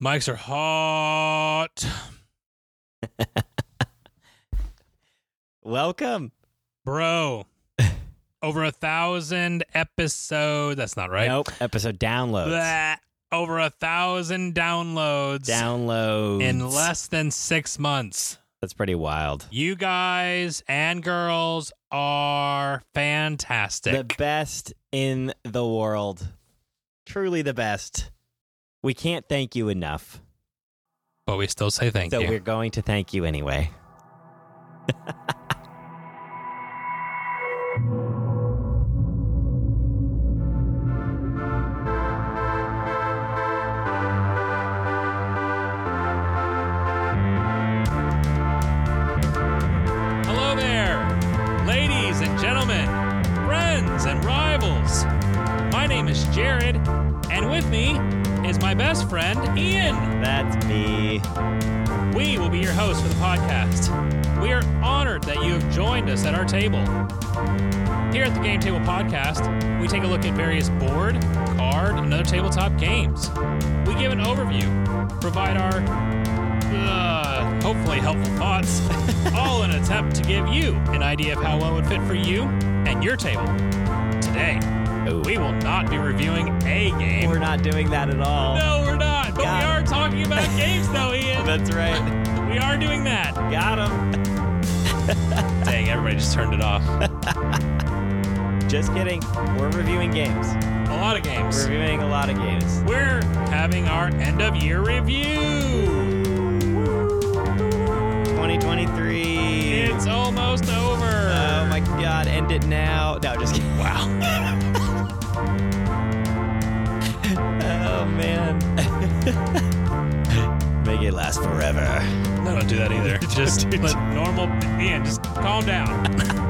Mics are hot. Welcome. Bro. Over 1,000 episodes. That's not right. Nope. Episode downloads. Blah. Over 1,000 downloads. Downloads. In less than 6 months. That's pretty wild. You guys and girls are fantastic. The best in the world. Truly the best. We can't thank you enough. But we still say thank So you. we're going to thank you anyway. Hello there, ladies and gentlemen, friends and rivals. My name is Jared, and with me is my best friend, Ian. That's me. We will be your hosts for the podcast. We are honored that you have joined us at our table. Here at the Game Table Podcast, we take a look at various board, card, and other tabletop games. We give an overview, provide our hopefully helpful thoughts, all in an attempt to give you an idea of how well it would fit for you and your table. Today, we will not be reviewing a game. We're not doing that at all. No, we're not. But we are talking about games, though, Ian. That's right. We are doing that. Got him. Dang, everybody just turned it off. Just kidding. We're reviewing games. A lot of games. We're reviewing a lot of games. We're having our end-of-year review. 2023. It's almost over. Oh my God, end it now. No, just kidding. Wow. Oh man. Make it last forever. No, don't do that either. Just let normal Ian, just calm down.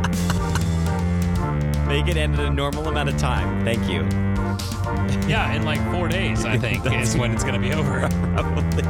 Make it end at a normal amount of time. Thank you. Yeah, in like 4 days, I think, is when it's going to be over. Probably.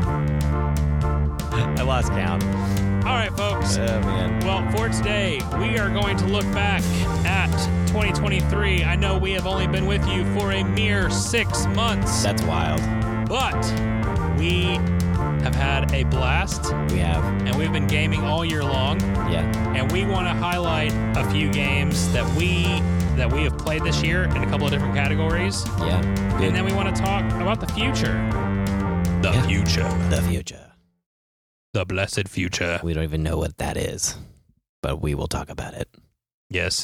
I lost count. All right, folks. Oh man. Well, for today, we are going to look back at 2023. I know we have only been with you for a mere 6 months, That's wild. but we have had a blast, We have. and we've been gaming all year long, Yeah. and we want to highlight a few games that we have played this year in a couple of different categories, Yeah. Good. and then we want to talk about the future. The Yeah. future. The future. The blessed future. We don't even know what that is, but we will talk about it. Yes.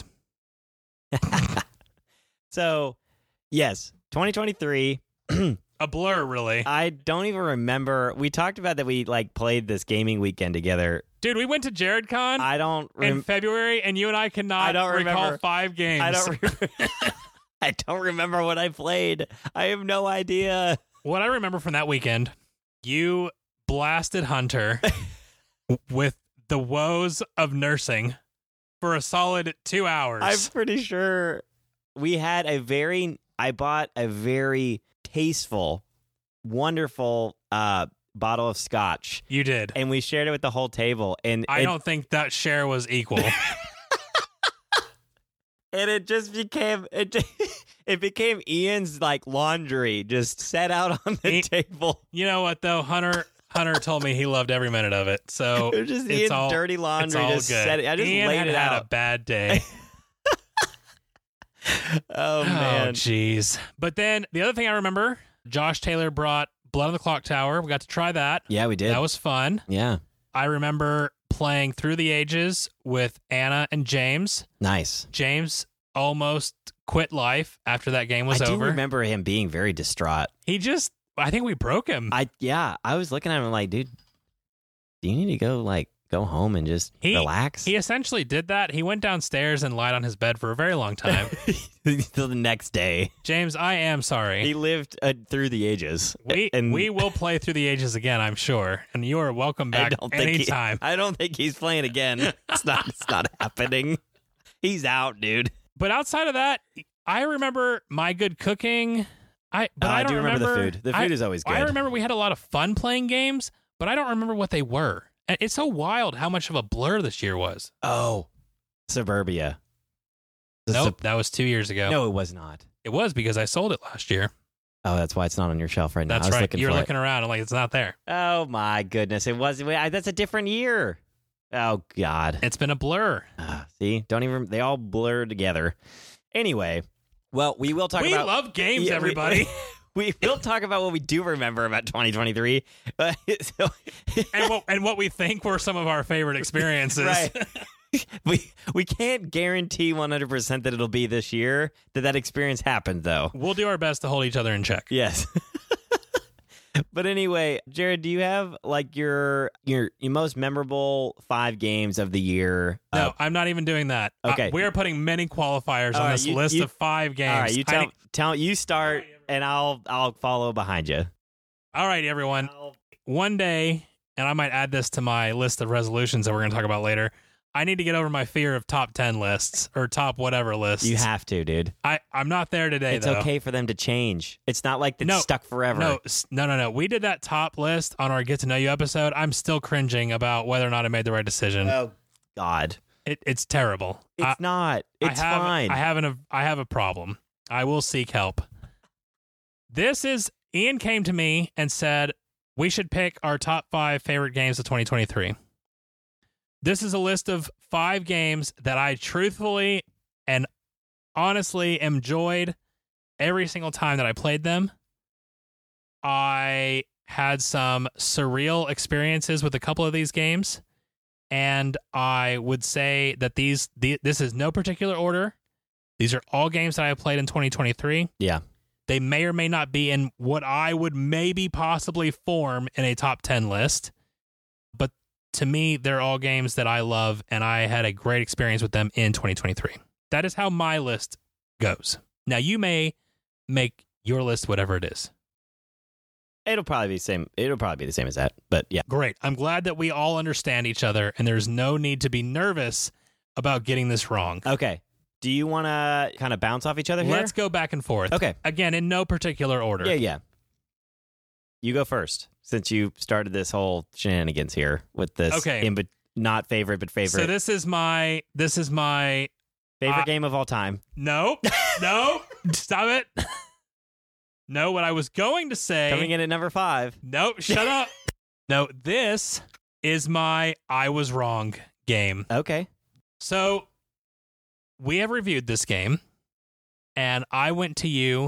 So, yes, 2023. A blur, really. I don't even remember. We talked about that we played this gaming weekend together. Dude, we went to JaredCon I don't in February, and you and I cannot I don't recall remember. 5 games. I don't remember. I don't remember what I played. I have no idea. What I remember from that weekend, you blasted Hunter with the woes of nursing for a solid 2 hours. I'm pretty sure I bought a very tasteful, wonderful bottle of scotch, You did. and we shared it with the whole table. And I don't think that share was equal. And it just became it became Ian's laundry just set out on the table. You know what, though? Hunter told me he loved every minute of it. So It was just it's Ian's dirty laundry. it's all Just good. set it. I just Ian laid it had out. a bad day. Oh Oh, man. jeez. But then the other thing I remember, Josh Taylor brought Blood on the Clock Tower. We got to try that. Yeah, we did. That was fun. Yeah. I remember playing Through the Ages with Anna and James. Nice. James almost quit life after that game was I over. do remember him being very distraught. I think we broke him. I was looking at him like, dude, do you need to go home and just relax? He essentially did that. He went downstairs and lied on his bed for a very long time. Till the next day. James, I am sorry. He lived through the ages. We will play Through the Ages again, I'm sure. And you are welcome back anytime. I don't think he's playing again. It's not happening. He's out, dude. But outside of that, I remember My Good Cooking. I do remember the food. The food is always good. I remember we had a lot of fun playing games, but I don't remember what they were. And it's so wild how much of a blur this year was. Oh, Suburbia. Nope, that was 2 years ago. No, it was not. It was because I sold it last year. Oh, that's why it's not on your shelf right now. That's I was right. looking You're for looking around. I'm like, it's not there. it. Oh my goodness! It was. That's a different year. Oh God. It's been a blur. See, don't even. They all blur together. Anyway, well, we will talk We about. love games, Yeah, everybody. We will talk about what we do remember about 2023. and what we think were some of our favorite experiences. Right. We can't guarantee 100% that it'll be this year that experience happened, though. We'll do our best to hold each other in check. Yes. But anyway, Jared, do you have like your most memorable 5 games of the year? No, I'm not even doing that. Okay. We are putting many qualifiers on right, this you- list you- of 5 games. All right, you start, and I'll follow behind you. All right, everyone. One day, and I might add this to my list of resolutions that we're going to talk about later, I need to get over my fear of top 10 lists or top whatever lists. You have to, dude. I'm not there today, It's though. okay for them to change. It's not like it's No, stuck forever. No. We did that top list on our Get to Know You episode. I'm still cringing about whether or not I made the right decision. Oh, God. It's terrible. It's not. It's fine. I have a problem. I will seek help. Ian came to me and said we should pick our top 5 favorite games of 2023. This is a list of 5 games that I truthfully and honestly enjoyed every single time that I played them. I had some surreal experiences with a couple of these games, and I would say that this is no particular order. These are all games that I have played in 2023. Yeah. They may or may not be in what I would maybe possibly form in a top 10 list. But to me, they're all games that I love, and I had a great experience with them in 2023. That is how my list goes. Now, you may make your list whatever it is. It'll probably be the same. It'll probably be the same as that. But yeah. Great. I'm glad that we all understand each other, and there's no need to be nervous about getting this wrong. Okay. Do you want to kind of bounce off each other here? Let's go back and forth. Okay. Again, in no particular order. Yeah. You go first, since you started this whole shenanigans here with this. Okay. Not favorite, but favorite. So this is my favorite game of all time. No, stop it. No, what I was going to say. Coming in at number 5. No, shut up. No, this is my I was wrong game. Okay. So we have reviewed this game, and I went to you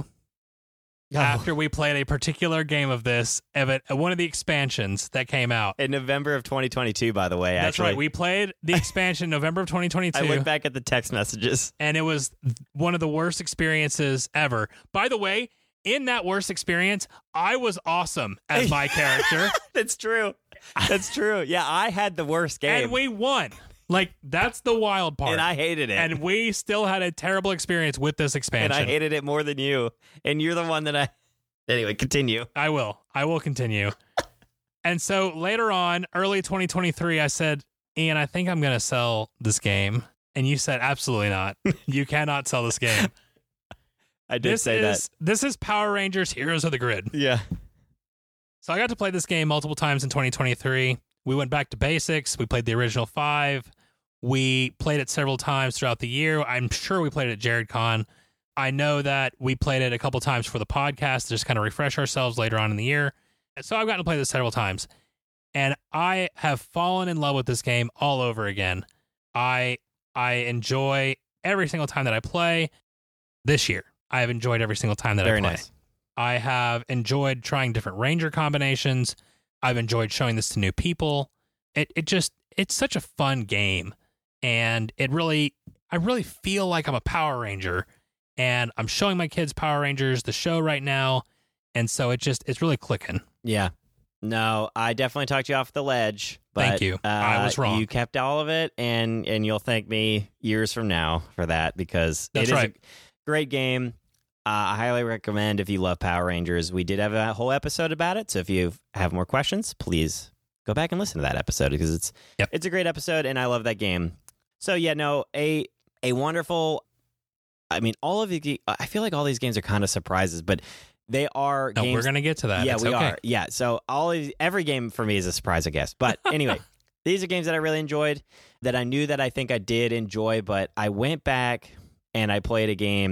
after we played a particular game of this, one of the expansions that came out. In November of 2022, by the way. That's actually. right. We played the expansion November of 2022. I looked back at the text messages. And it was one of the worst experiences ever. By the way, in that worst experience, I was awesome as my character. That's true. That's true. Yeah, I had the worst game. And we won. Like, that's the wild part. And I hated it. And we still had a terrible experience with this expansion. And I hated it more than you. And you're the one that I... Anyway, continue. I will continue. And so later on, early 2023, I said, Ian, I think I'm going to sell this game. And you said, absolutely not. You cannot sell this game. I did say that. This is Power Rangers Heroes of the Grid. Yeah. So I got to play this game multiple times in 2023. We went back to basics. We played the original 5. We played it several times throughout the year. I'm sure we played it at Jared Con. I know that we played it a couple times for the podcast to just kind of refresh ourselves later on in the year. So I've gotten to play this several times. And I have fallen in love with this game all over again. I enjoy every single time that I play this year. I have enjoyed every single time that I play. Very nice. I have enjoyed trying different Ranger combinations. I've enjoyed showing this to new people. It's such a fun game. And I really feel like I'm a Power Ranger, and I'm showing my kids Power Rangers, the show right now. And so it's really clicking. Yeah. No, I definitely talked you off the ledge. But, Thank you. I was wrong. You kept all of it, and you'll thank me years from now for that, because That's it is right. a great game. I highly recommend if you love Power Rangers. We did have a whole episode about it, so if you have more questions, please go back and listen to that episode, because it's a great episode, and I love that game. So yeah, no, a wonderful. I mean, I feel like all these games are kind of surprises, but they are. No, games, we're gonna get to that. Yeah, it's we okay. are. Yeah, so every game for me is a surprise, I guess. But anyway, these are games that I really enjoyed, that I knew that I think I did enjoy, but I went back and I played a game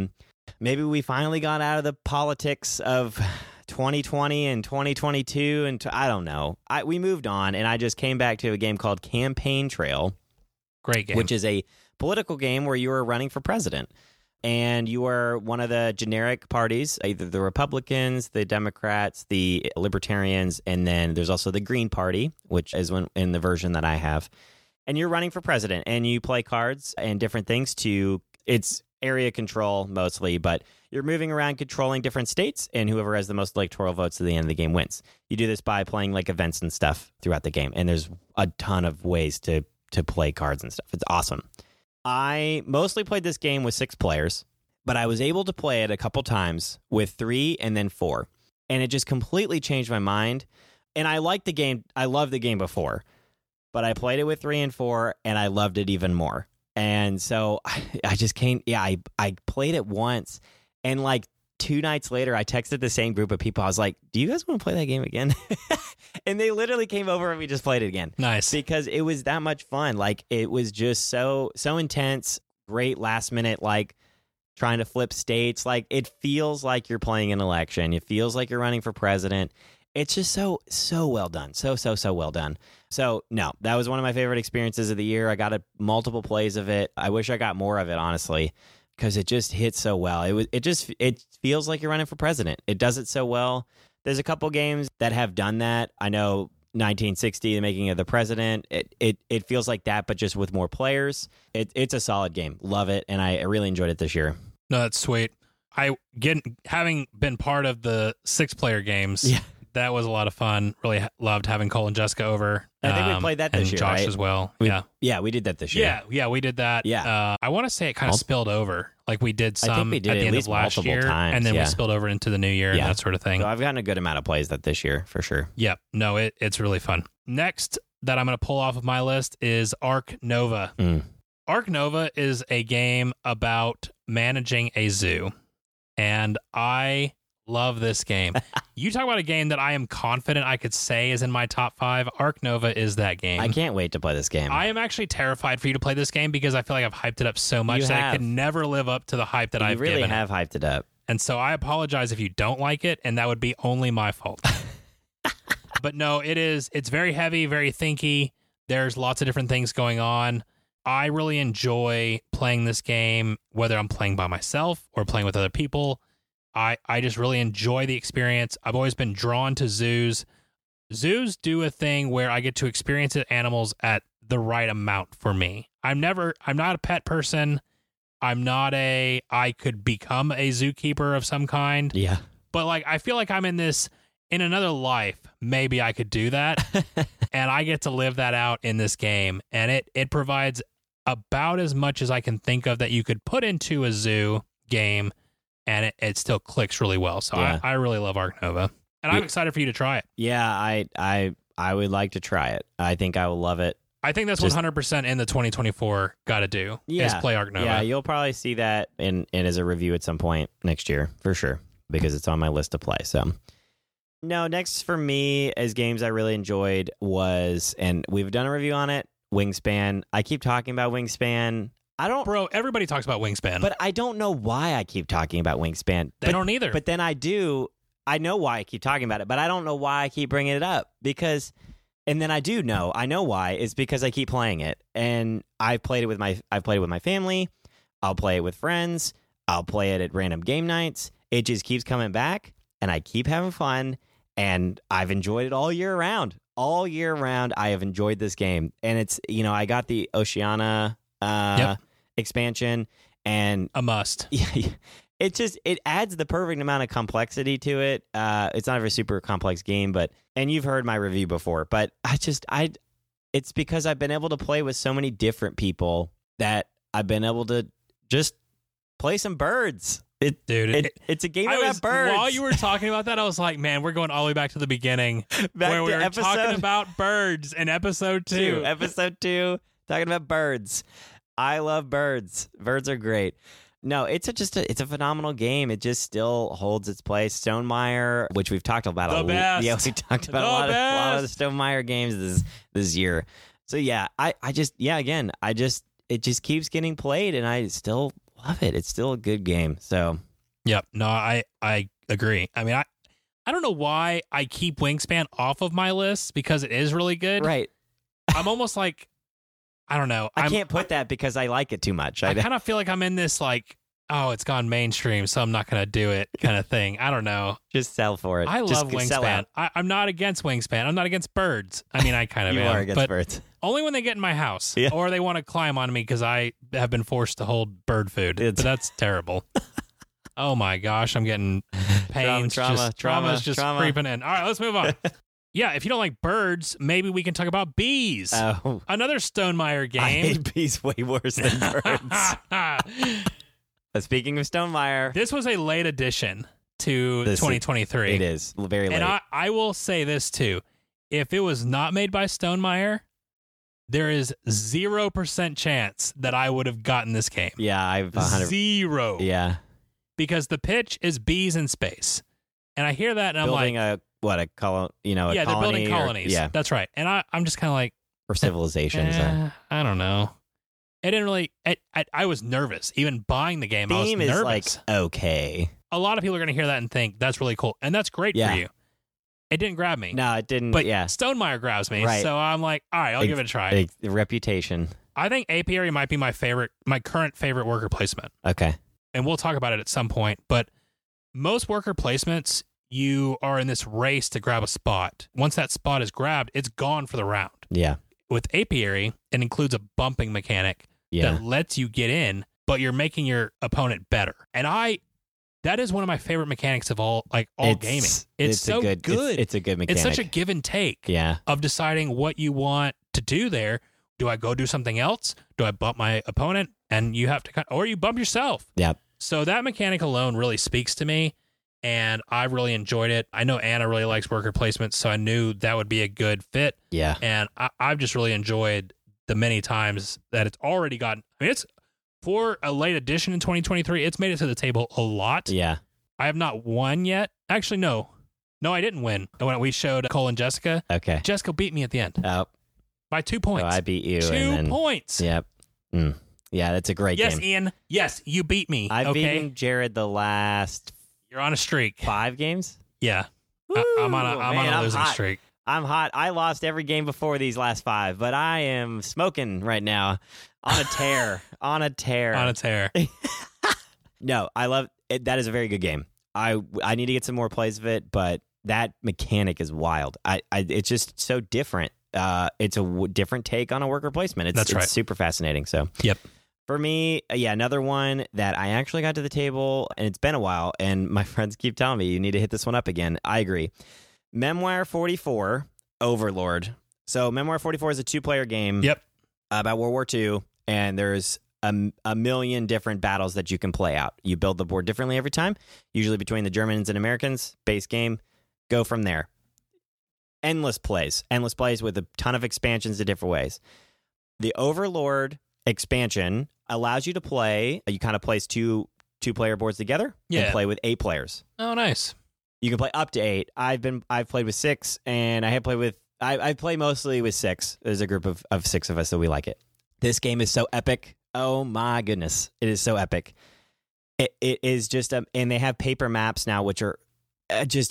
maybe we finally got out of the politics of 2020 and 2022, and I don't know. We moved on, and I just came back to a game called Campaign Trail. Great game. Which is a political game where you are running for president. And you are one of the generic parties, either the Republicans, the Democrats, the Libertarians, and then there's also the Green Party, which is in the version that I have. And you're running for president, and you play cards and different things it's area control mostly, but you're moving around controlling different states, and whoever has the most electoral votes at the end of the game wins. You do this by playing like events and stuff throughout the game, and there's a ton of ways to play cards and stuff. It's awesome. I mostly played this game with 6 players, but I was able to play it a couple times with 3 and then 4. And it just completely changed my mind. And I liked the game. I loved the game before, but I played it with 3 and 4 and I loved it even more. And so I just came. Yeah, I played it once, and like 2 nights later, I texted the same group of people. I was like, do you guys want to play that game again? And they literally came over and we just played it again. Nice. Because it was that much fun. Like, it was just so intense, great last minute, like trying to flip states. Like, it feels like you're playing an election. It feels like you're running for president. It's just so well done. So well done. So, no, that was one of my favorite experiences of the year. I got multiple plays of it. I wish I got more of it, honestly, because it just hits so well. It feels like you're running for president. It does it so well. There's a couple games that have done that. I know 1960, The Making of the President. It feels like that, but just with more players. It's a solid game. Love it, and I really enjoyed it this year. No, that's sweet. Having been part of the 6-player games. Yeah. That was a lot of fun. Really loved having Cole and Jessica over. I think we played that this year, Josh right? as well. Yeah, we did that this year. Yeah, we did that. Yeah. I want to say it kind of spilled over. Like we did some I think we did at the end of last year, times, and then we spilled over into the new year and that sort of thing. So I've gotten a good amount of plays this year, for sure. Yep. No, it's really fun. Next that I'm going to pull off of my list is Ark Nova. Ark Nova is a game about managing a zoo, and I love this game. You talk about a game that I am confident I could say is in my top 5. Ark Nova is that game. I can't wait to play this game. I am actually terrified for you to play this game because I feel like I've hyped it up so much that it could never live up to the hype that I've given. You really have hyped it up. And so I apologize if you don't like it, and that would be only my fault. But no, it's very heavy, very thinky. There's lots of different things going on. I really enjoy playing this game, whether I'm playing by myself or playing with other people. I just really enjoy the experience. I've always been drawn to zoos. Zoos do a thing where I get to experience animals at the right amount for me. I'm not a pet person. I could become a zookeeper of some kind. Yeah. But like, I feel like I'm in another life. Maybe I could do that. And I get to live that out in this game. And it provides about as much as I can think of that you could put into a zoo game, and it still clicks really well. So yeah. I really love Ark Nova, and I'm excited for you to try it. Yeah, I would like to try it. I think I will love it. I think that's 100% in the 2024 got to do is play Ark Nova. Yeah, you'll probably see that in as a review at some point next year for sure, because it's on my list to play. So no, next for me as games I really enjoyed was, and we've done a review on it, Wingspan. I keep talking about Wingspan. Bro, everybody talks about Wingspan. But I don't know why I keep talking about Wingspan. They don't either. But then I do. I know why I keep talking about it, but I don't know why I keep bringing it up. And then I do know. I know why. It's because I keep playing it. And I've played it with my family. I'll play it with friends. I'll play it at random game nights. It just keeps coming back, and I keep having fun. And I've enjoyed it all year round. All year round, I have enjoyed this game. And it's, I got the Oceania expansion, and a must. It adds the perfect amount of complexity to it. It's not a super complex game, and you've heard my review before, but it's because I've been able to play with so many different people that I've been able to just play some birds. It's a game about birds. While you were talking about that, I was like, man, we're going all the way back to the beginning where we were talking about birds in episode 2. Episode 2, talking about birds. I love birds. Birds are great. No, it's a phenomenal game. It just still holds its place. Stonemaier, which we've talked about the best. Yeah, we talked about a lot of the Stonemaier games this year. So yeah, it just keeps getting played, and I still love it. It's still a good game. So Yep. No, I agree. I mean, I don't know why I keep Wingspan off of my list because it is really good. Right. I'm almost like, I don't know. I can't put that because I like it too much. I kind of feel like I'm in this like, oh, it's gone mainstream, so I'm not going to do it kind of thing. I don't know. Just sell for it. I love Wingspan. I'm not against Wingspan. I'm not against birds. I mean, I kind of you am. are against birds. Only when they get in my house Yeah. or they want to climb on me because I have been forced to hold bird food. But that's terrible. Oh my gosh, I'm getting pains. Trauma's just creeping in. All right, let's move on. Yeah, if you don't like birds, maybe we can talk about bees. Oh. Another Stonemaier game. I hate bees way worse than birds. Speaking of Stonemaier. This was a late addition to 2023. It is. Very late. And I will say this too. If it was not made by Stonemaier, there is 0% chance that I would have gotten this game. Yeah, I've 100. Zero. Yeah. Because the pitch is bees in space. And I hear that and I'm like, a colony, yeah, they're building colonies. Yeah. That's right. And I'm just kind of like, or civilizations. I don't know. It didn't really, I was nervous. Even buying the game, I was nervous. Is like, okay. A lot of people are going to hear that and think that's really cool. And that's great for you. It didn't grab me. No, it didn't. But yeah. Stonemaier grabs me. Right. So I'm like, all right, I'll give it a try. The reputation. I think Apiary might be my current favorite worker placement. Okay. And we'll talk about it at some point. But most worker placements, you are in this race to grab a spot. Once that spot is grabbed, it's gone for the round. Yeah. With Apiary, it includes a bumping mechanic that lets you get in, but you're making your opponent better. And that is one of my favorite mechanics of all gaming. It's so good. It's a good mechanic. It's such a give and take of deciding what you want to do there. Do I go do something else? Do I bump my opponent? And you have to, or you bump yourself. Yeah. So that mechanic alone really speaks to me, and I really enjoyed it. I know Anna really likes worker placement, so I knew that would be a good fit. Yeah. And I've just really enjoyed the many times that it's already gotten. I mean, it's for a late edition in 2023. It's made it to the table a lot. Yeah. I have not won yet. Actually, no, I didn't win. When we showed Cole and Jessica, okay, Jessica beat me at the end. Oh, by 2 points. So I beat you. 2 points. Yep. Yeah, that's a great game. Yes, Ian. Yes, you beat me. I've beaten Jared the last. You're on a streak. 5 games. Yeah. I'm on a losing streak. I'm hot. I lost every game before these last 5, but I am smoking right now on a tear. On a tear. No, I love it. That is a very good game. I need to get some more plays of it, but that mechanic is wild. It's just so different. It's a different take on a worker placement. It's super fascinating. So yep. For me, another one that I actually got to the table, and it's been a while, and my friends keep telling me, you need to hit this one up again. I agree. Memoir 44, Overlord. So Memoir 44 is a 2-player game about World War II, and there's a million different battles that you can play out. You build the board differently every time, usually between the Germans and Americans. Base game, go from there. Endless plays with a ton of expansions in different ways. The Overlord expansion allows you to play. You kind of place two-player boards together and play with 8 players. Oh, nice. You can play up to 8. I've played with 6, and I play mostly with 6. There's a group of 6 of us, so we like it. This game is so epic. Oh my goodness, it is so epic. It is just and they have paper maps now, which are just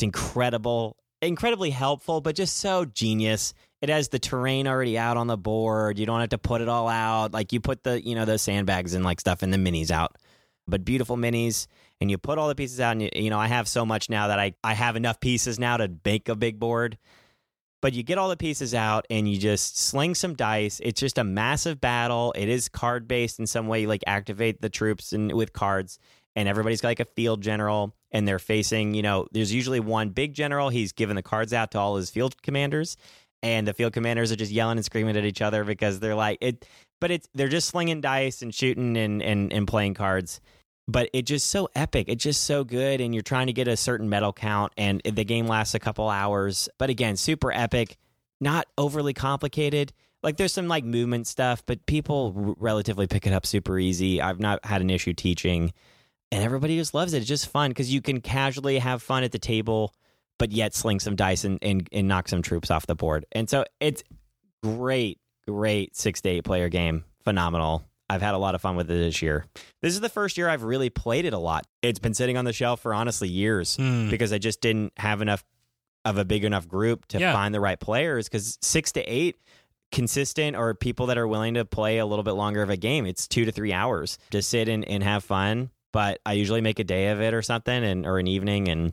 incredibly helpful, but just so genius. It has the terrain already out on the board. You don't have to put it all out. Like you put the sandbags and like stuff and the minis out, but beautiful minis. And you put all the pieces out. And I have so much now that I have enough pieces now to make a big board. But you get all the pieces out and you just sling some dice. It's just a massive battle. It is card based in some way. You like activate the troops with cards, and everybody's got like a field general, and they're facing. There's usually one big general. He's giving the cards out to all his field commanders. And the field commanders are just yelling and screaming at each other because they're like it. But they're just slinging dice and shooting and playing cards. But it's just so epic. It's just so good. And you're trying to get a certain medal count. And the game lasts a couple hours. But again, super epic. Not overly complicated. Like there's some like movement stuff, but people relatively pick it up super easy. I've not had an issue teaching. And everybody just loves it. It's just fun because you can casually have fun at the table, but yet sling some dice and knock some troops off the board. And so it's great 6 to 8 player game. Phenomenal. I've had a lot of fun with it this year. This is the first year I've really played it a lot. It's been sitting on the shelf for honestly years because I just didn't have enough of a big enough group to find the right players, because 6 to 8 consistent or people that are willing to play a little bit longer of a game, it's 2 to 3 hours to sit and have fun. But I usually make a day of it or something, or an evening, and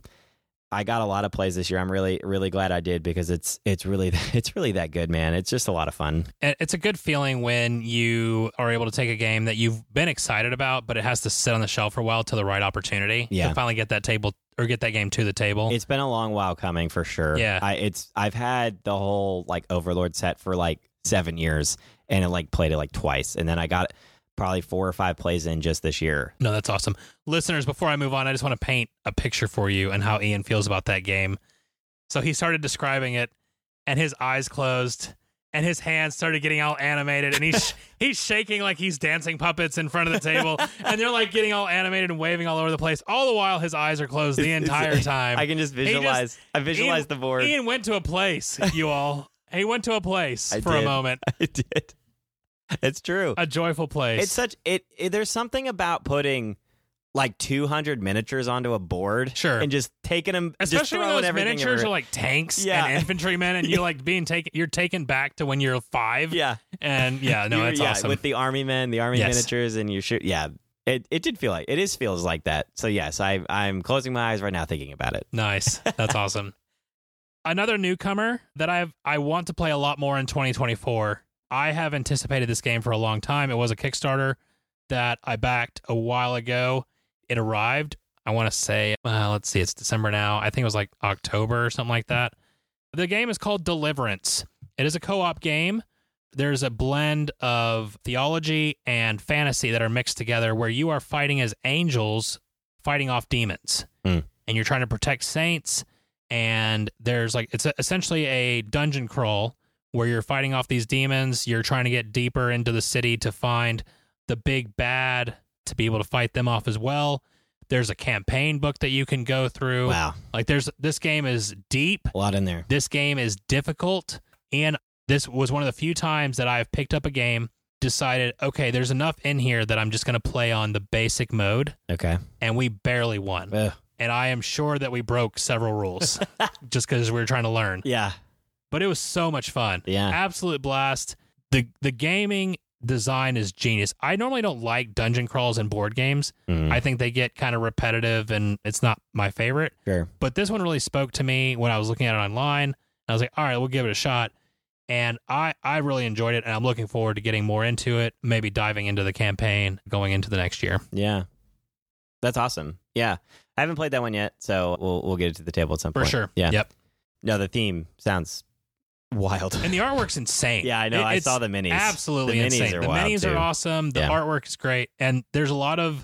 I got a lot of plays this year. I'm really, really glad I did, because it's really that good, man. It's just a lot of fun. And it's a good feeling when you are able to take a game that you've been excited about, but it has to sit on the shelf for a while till the right opportunity to finally get that table or get that game to the table. It's been a long while coming for sure. Yeah. I've had the whole like Overlord set for like 7 years, and I played it like twice, and then I got probably 4 or 5 plays in just this year. No, that's awesome. Listeners, before I move on, I just want to paint a picture for you and how Ian feels about that game. So he started describing it, and his eyes closed, and his hands started getting all animated, and he's shaking like he's dancing puppets in front of the table, and they're like getting all animated and waving all over the place. All the while, his eyes are closed the entire time. I can just visualize. I visualize the board. Ian went to a place, you all. He went to a place for a moment. I did. It's true. A joyful place. It's such there's something about putting like 200 miniatures onto a board, sure, and just taking them, especially when those miniatures are like tanks and infantrymen, and you're like you're taken back to when you're 5. Yeah, and it's awesome with the army miniatures, and you shoot. Yeah, it did feel like feels like that. So yes, I'm closing my eyes right now thinking about it. Nice, that's awesome. Another newcomer that I want to play a lot more in 2024. I have anticipated this game for a long time. It was a Kickstarter that I backed a while ago. It arrived, I want to say, let's see, it's December now. I think it was like October or something like that. The game is called Deliverance. It is a co-op game. There's a blend of theology and fantasy that are mixed together, where you are fighting as angels fighting off demons. And you're trying to protect saints. And there's it's essentially a dungeon crawl where you're fighting off these demons. You're trying to get deeper into the city to find the big bad to be able to fight them off as well. There's a campaign book that you can go through. Wow. This game is deep. A lot in there. This game is difficult. And this was one of the few times that I've picked up a game, decided, okay, there's enough in here that I'm just going to play on the basic mode. Okay. And we barely won. Ugh. And I am sure that we broke several rules just because we were trying to learn. Yeah. But it was so much fun. Yeah. Absolute blast. The gaming design is genius. I normally don't like dungeon crawls in board games. I think they get kind of repetitive, and it's not my favorite. Sure. But this one really spoke to me when I was looking at it online. I was like, all right, we'll give it a shot. And I really enjoyed it, and I'm looking forward to getting more into it, maybe diving into the campaign going into the next year. Yeah. That's awesome. Yeah. I haven't played that one yet, so we'll get it to the table at some point. For sure. Yeah. Yep. No, the theme sounds wild. And the artwork's insane. Yeah, I know. I saw the minis. Absolutely insane. The minis are awesome. The artwork is great. And there's a lot of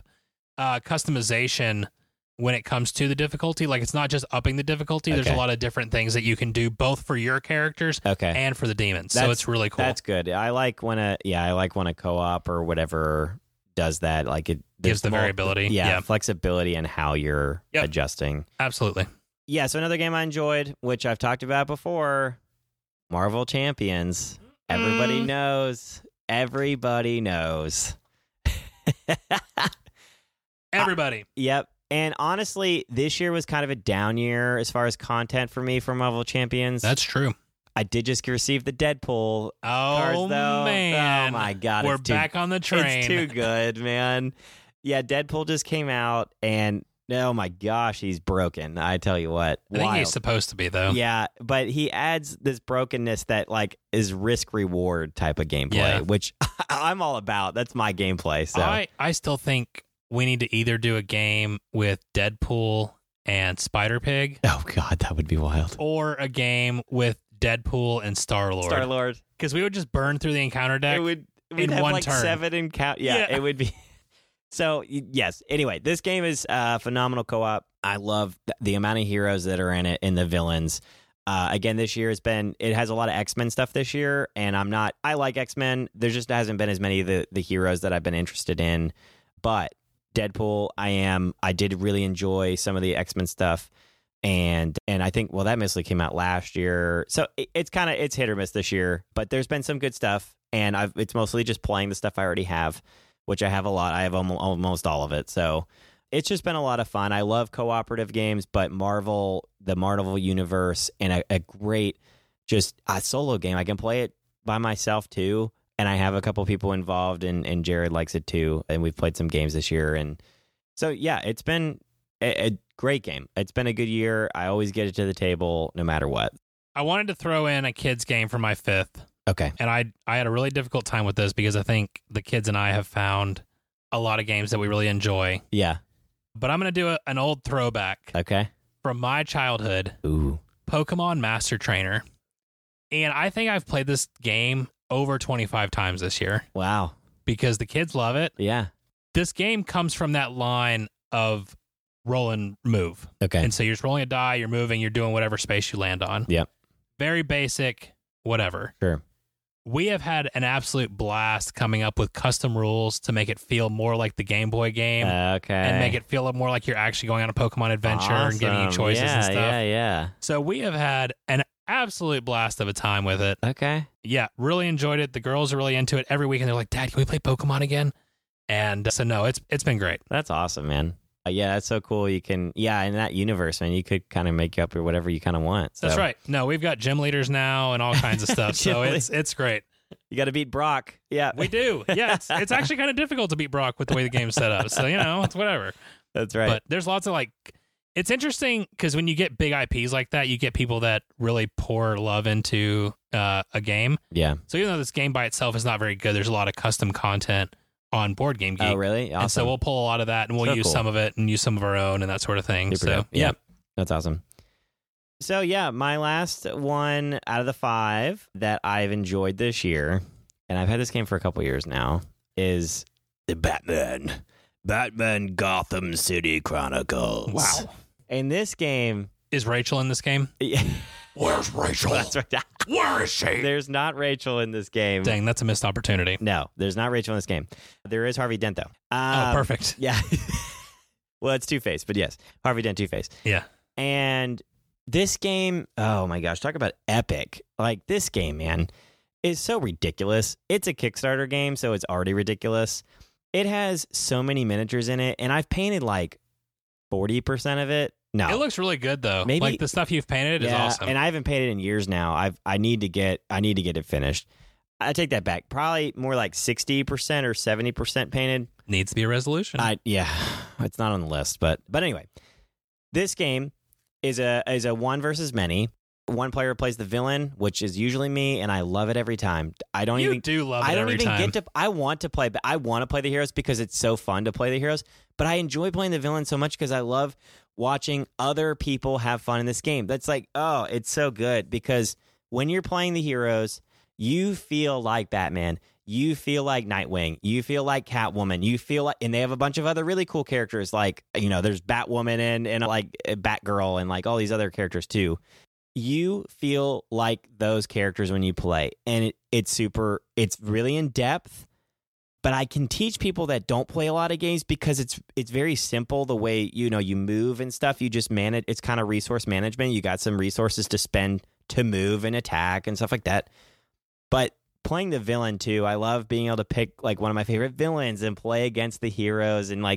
customization when it comes to the difficulty. Like, it's not just upping the difficulty. There's a lot of different things that you can do both for your characters and for the demons. So it's really cool. That's good. I like when a co-op or whatever does that. Like, it gives the variability. Yeah, flexibility in how you're adjusting. Absolutely. Yeah, so another game I enjoyed, which I've talked about before, Marvel Champions. Everybody knows. Everybody knows. Everybody. Yep. And honestly, this year was kind of a down year as far as content for me for Marvel Champions. That's true. I did just receive the Deadpool cards, though. Man. Oh, my God. We're back on the train. It's too good, man. Yeah, Deadpool just came out, and oh, my gosh, he's broken. I tell you what. I think he's supposed to be, though. Yeah, but he adds this brokenness that is risk-reward type of gameplay, which I'm all about. That's my gameplay. So I still think we need to either do a game with Deadpool and Spider-Pig. Oh, God, that would be wild. Or a game with Deadpool and Star-Lord. Star-Lord. Because we would just burn through the encounter deck we'd in have one turn. 7 encounter. Yeah, it would be. So, yes. Anyway, this game is phenomenal co-op. I love the amount of heroes that are in it and the villains. Again, this year it has a lot of X-Men stuff this year, and I like X-Men. There just hasn't been as many of the heroes that I've been interested in. But Deadpool, I did really enjoy some of the X-Men stuff. And I think, that mostly came out last year. So it's hit or miss this year, but there's been some good stuff. and it's mostly just playing the stuff I already have, which I have a lot. I have almost all of it. So it's just been a lot of fun. I love cooperative games, but the Marvel universe, and a great just a solo game. I can play it by myself too, and I have a couple people involved, and Jared likes it too, and we've played some games this year. And so, yeah, it's been a great game. It's been a good year. I always get it to the table no matter what. I wanted to throw in a kids game for my 5th. Okay. And I had a really difficult time with this because I think the kids and I have found a lot of games that we really enjoy. Yeah. But I'm going to do an old throwback. Okay. From my childhood. Ooh. Pokemon Master Trainer. And I think I've played this game over 25 times this year. Wow. Because the kids love it. Yeah. This game comes from that line of roll and move. Okay. And so you're just rolling a die, you're moving, you're doing whatever space you land on. Yep. Very basic, whatever. Sure. We have had an absolute blast coming up with custom rules to make it feel more like the Game Boy game. Okay. And make it feel more like you're actually going on a Pokemon adventure and giving you choices and stuff. Yeah. So we have had an absolute blast of a time with it. Okay. Yeah, really enjoyed it. The girls are really into it. Every weekend they're like, Dad, can we play Pokemon again? And so no, it's been great. That's awesome, man. Yeah, that's so cool. You can, in that universe, man, you could kind of make up or whatever you kind of want. So. That's right. No, we've got gym leaders now and all kinds of stuff. So it's great. You got to beat Brock. Yeah, we do. Yeah, it's actually kind of difficult to beat Brock with the way the game's set up. So it's whatever. That's right. But there's lots of it's interesting because when you get big IPs like that, you get people that really pour love into a game. Yeah. So even though this game by itself is not very good, there's a lot of custom content on Board Game Geek. Oh, really? Awesome. And so we'll pull a lot of that, and we'll use some of it and use some of our own and that sort of thing. Super so, good. Yeah. That's awesome. So, my last one out of the 5 that I've enjoyed this year, and I've had this game for a couple years now, is the Batman Gotham City Chronicles. Wow. And this game... Is Rachel in this game? Where's Rachel? That's right. Where is she? There's not Rachel in this game. Dang, that's a missed opportunity. No, there's not Rachel in this game. There is Harvey Dent, though. Perfect. Yeah. Well, it's Two-Face, but yes, Harvey Dent, Two-Face. Yeah. And this game, oh my gosh, talk about epic. This game, man, is so ridiculous. It's a Kickstarter game, so it's already ridiculous. It has so many miniatures in it, and I've painted 40% of it. No, it looks really good though. Maybe the stuff you've painted is awesome. And I haven't painted in years now. I need to get it finished. I take that back. Probably more like 60% or 70% painted. Needs to be a resolution. It's not on the list, but anyway, this game is a one versus many. One player plays the villain, which is usually me, and I love it every time. I want to play the heroes because it's so fun to play the heroes, but I enjoy playing the villain so much because I love watching other people have fun in this game. That's it's so good because when you're playing the heroes, you feel like Batman, you feel like Nightwing, you feel like Catwoman, and they have a bunch of other really cool characters there's Batwoman and Batgirl and all these other characters too. You feel like those characters when you play, and it's really in depth. But I can teach people that don't play a lot of games because it's very simple the way you move and stuff. You just manage. It's kind of resource management. You got some resources to spend to move and attack and stuff like that. But playing the villain too, I love being able to pick one of my favorite villains and play against the heroes. And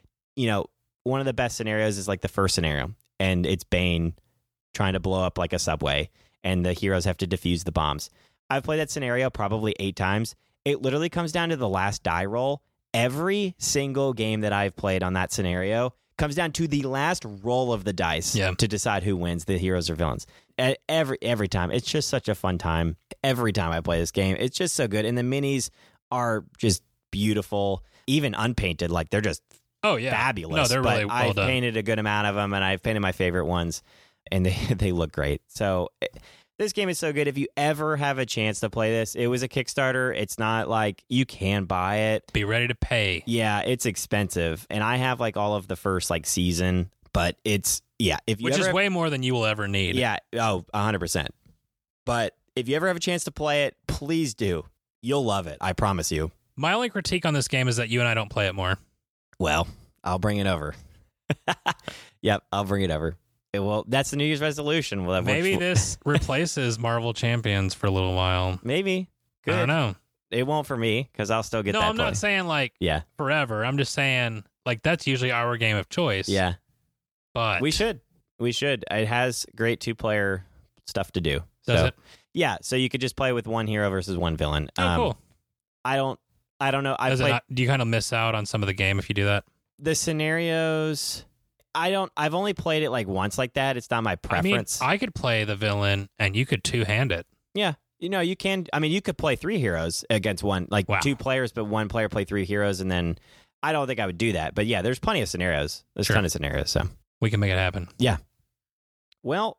one of the best scenarios is the first scenario, and it's Bane trying to blow up a subway, and the heroes have to defuse the bombs. I've played that scenario probably 8 times. It literally comes down to the last die roll. Every single game that I've played on that scenario comes down to the last roll of the dice to decide who wins, the heroes or villains. Every time. It's just such a fun time. Every time I play this game, it's just so good. And the minis are just beautiful, even unpainted. They're just fabulous. No, they're really well I've done. painted a good amount of them, and I've painted my favorite ones, and they look great. So this game is so good. If you ever have a chance to play this, it was a Kickstarter. It's not you can buy it. Be ready to pay. Yeah, it's expensive. And I have all of the first season, but it's, which is way more than you will ever need. Yeah. Oh, 100%. But if you ever have a chance to play it, please do. You'll love it. I promise you. My only critique on this game is that you and I don't play it more. Well, I'll bring it over. Yep, I'll bring it over. Well, that's the New Year's resolution. Maybe this replaces Marvel Champions for a little while. Maybe. Good. I don't know. It won't for me because I'll still get No, that I'm play. not saying like Yeah. forever. I'm just saying like that's usually our game of choice. Yeah. But We should. It has great 2-player stuff to do. Does So, it? Yeah. So you could just play with one hero versus one villain. Oh, cool. I don't know. Does it not, do you kind of miss out on some of the game if you do that? The scenarios. I've only played it like once like that. It's not my preference. I could play the villain and you could two-hand it. Yeah. You can. I mean, you could play 3 heroes against one, like Wow. 2 players, but one player play 3 heroes, and then I don't think I would do that. But yeah, there's plenty of scenarios. There's Sure. a ton of scenarios. So, We can make it happen. well,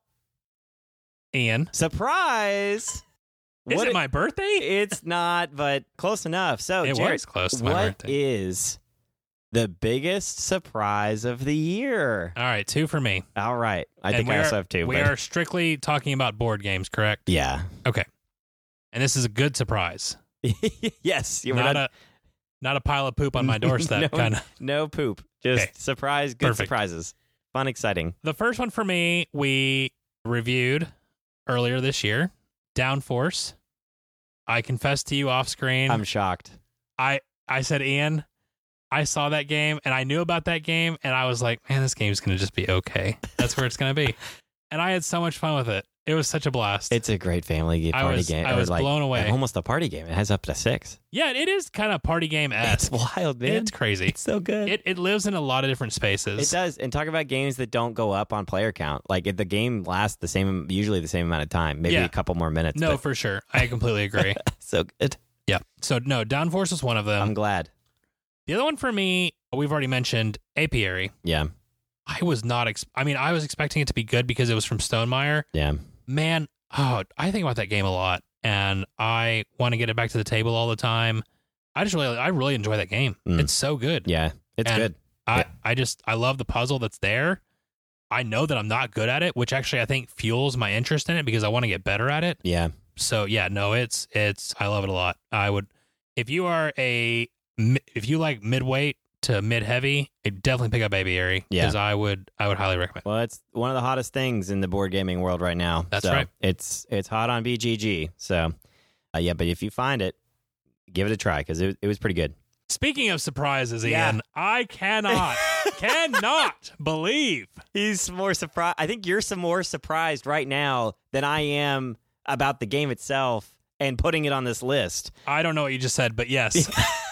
Ian, surprise! is it my birthday? It's not, but close enough. So, It Jared, was close to my what birthday. is the biggest surprise of the year? All right, 2 for me. All right, I And think we I are- also have 2. We but are strictly talking about board games, correct? yeah. Okay. And this is a good surprise. Yes, you were Not a pile of poop on my doorstep No. kind of. no poop. Just Okay. surprise, good Perfect. surprises, fun, exciting. The first one for me, we reviewed earlier this year, Downforce. I confessed to you off screen. I'm shocked. I said, Ian, I saw that game and I knew about that game and I was like, man, this game's going to just be okay. That's where it's going to be. And I had so much fun with it. It was such a blast. It's a great family party game. I was Or blown away. Almost a party game. It has up to 6. Yeah, it is kind of party game It's esque. wild, man. It's crazy. It's so good. It lives in a lot of different It spaces. does. And talk about games that don't go up on player count. Like if the game lasts usually the same amount of time, maybe Yeah. a couple more minutes. No, but for sure. I completely agree. so good. Yeah. So no, Downforce is one of them. I'm glad. The other one for me, we've already mentioned Apiary. Yeah. I was not. I was expecting it to be good because it was from Stonemaier. Yeah. Man, I think about that game a lot, and I want to get it back to the table all the time. I really enjoy that game. Mm. It's so good. Yeah. It's And good. I love the puzzle that's there. I know that I'm not good at it, which actually I think fuels my interest in it because I want to get better at it. Yeah. So yeah, no, it's I love it a lot. I would, if you like midweight to mid heavy, I'd definitely pick up Apiary because I would highly recommend. Well, it's one of the hottest things in the board gaming world right now. That's So right. It's hot on BGG. So, yeah, but if you find it, give it a try because it was pretty good. Speaking of surprises, Yeah. Ian, I cannot believe He's more surprised. I think you're some more surprised right now than I am about the game itself and putting it on this list. I don't know what you just said, but yes.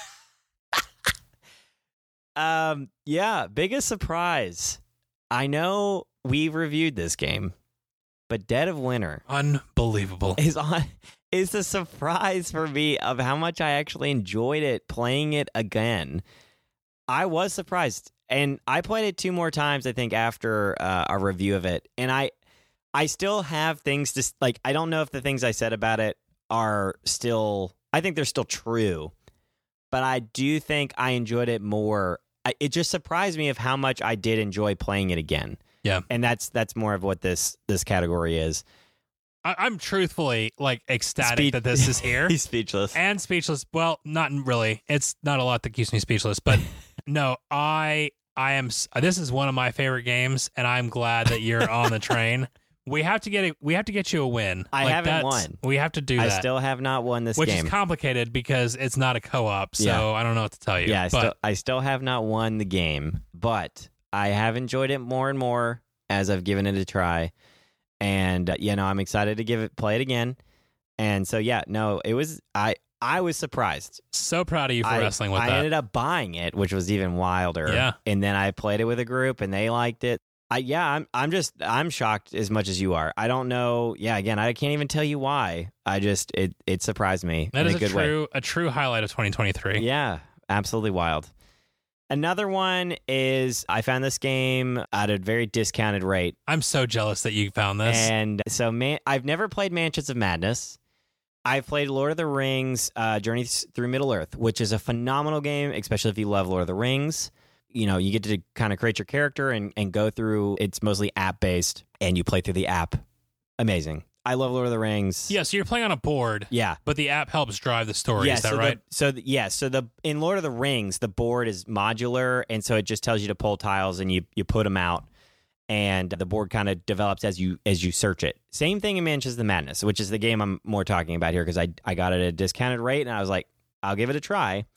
Yeah, biggest surprise. I know we've reviewed this game, but Dead of Winter Unbelievable. is a surprise for me of how much I actually enjoyed it playing it again. I was surprised, and I played it 2 more times, I think, after our review of it, and I still have things to, like, I don't know if the things I said about it are still, I think they're still true, but I do think I enjoyed it more. It just surprised me of how much I did enjoy playing it again. Yeah. And that's more of what this category is. I'm truthfully like ecstatic that this is here. He's speechless. And speechless. Well, not really. It's not a lot that keeps me speechless, but no, I am. This is one of my favorite games, and I'm glad that you're on the train. We have to get you a win. I haven't won. We have to do I that. still have not won this Which game. is complicated because it's not a co-op, so Yeah. I don't know what to tell you. Yeah, but I still have not won the game, but I have enjoyed it more and more as I've given it a try. And I'm excited to play it again. And so it was I was surprised. so proud of you for wrestling with I that. ended up buying it, which was even wilder. Yeah. And then I played it with a group and they liked it. I'm shocked as much as you are. I don't know. Yeah, again, I can't even tell you why. It surprised me That in is a good way. a true highlight of 2023. Yeah, absolutely wild. Another one is I found this game at a very discounted rate. I'm so jealous that you found this. And so I've never played Mansions of Madness. I've played Lord of the Rings, Journey Through Middle-earth, which is a phenomenal game, especially if you love Lord of the Rings. You get to kind of create your character and go through. It's mostly app-based, and you play through the app. Amazing. I love Lord of the Rings. Yeah, so you're playing on a board, Yeah. but the app helps drive the story. Is that right? In Lord of the Rings, the board is modular, and so it just tells you to pull tiles, and you put them out, and the board kind of develops as you search it. Same thing in Mansions of Madness, which is the game I'm more talking about here because I got it at a discounted rate, and I was like, I'll give it a try.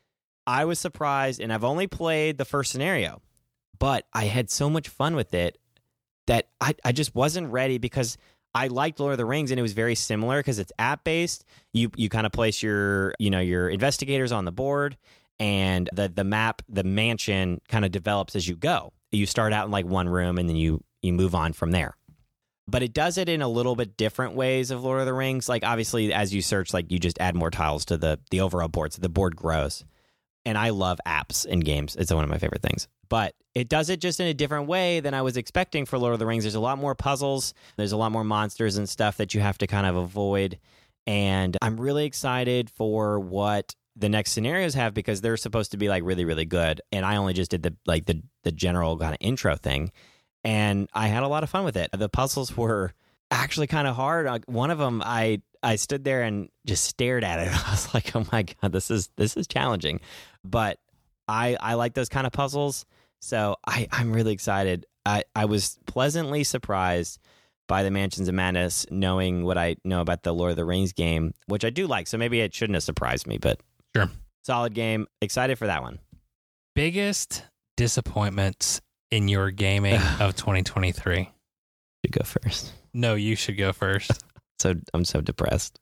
I was surprised, and I've only played the first scenario, but I had so much fun with it that I just wasn't ready because I liked Lord of the Rings, and it was very similar because it's app-based. You kind of place your investigators on the board, and the map, the mansion kind of develops as you go. You start out in like one room, and then you move on from there. But it does it in a little bit different ways of Lord of the Rings. Like, obviously, as you search, like, you just add more tiles to the overall board, so the board grows. And I love apps in games. It's one of my favorite things. But it does it just in a different way than I was expecting for Lord of the Rings. There's a lot more puzzles. There's a lot more monsters and stuff that you have to kind of avoid. And I'm really excited for what the next scenarios have because they're supposed to be, like, really, really good. And I only just did the general kind of intro thing. And I had a lot of fun with it. The puzzles were actually kind of hard. One of them, I stood there and just stared at it. I was like, oh my God, this is challenging. But I like those kind of puzzles. So I'm really excited. I was pleasantly surprised by the Mansions of Madness, knowing what I know about the Lord of the Rings game, which I do like. So maybe it shouldn't have surprised me, but sure. Solid game. Excited for that one. Biggest disappointments in your gaming of 2023? You go first. No, you should go first. So I'm so depressed.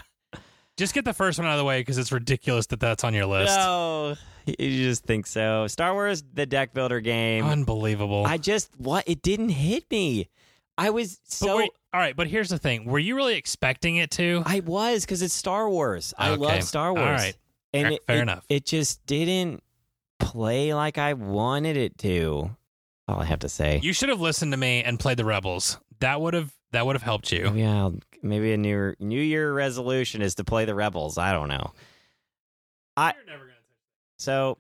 Just get the first one out of the way because it's ridiculous that that's on your list. No, you just think so. Star Wars, the deck builder game. Unbelievable. It didn't hit me. I was so... all right, but here's the thing. Were you really expecting it to? I was, because it's Star Wars. I love Star Wars. All right. And fair enough. It just didn't play like I wanted it to. All I have to say. You should have listened to me and played the Rebels. That would have helped you. Yeah, maybe a New Year resolution is to play the Rebels. I don't know. You're never gonna So,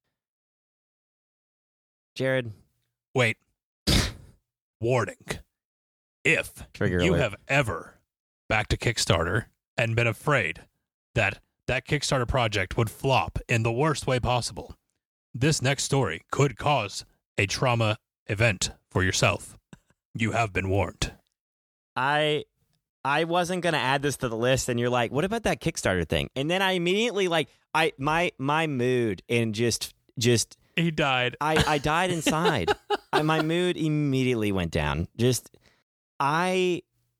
Jared. Wait. Warning. If Trigger you alert. have ever backed a Kickstarter and been afraid that Kickstarter project would flop in the worst way possible, this next story could cause a trauma event for yourself. You have been warned. I wasn't gonna add this to the list, and you're like, "What about that Kickstarter thing?" And then I immediately my mood and just he died. I died inside. My mood immediately went down. I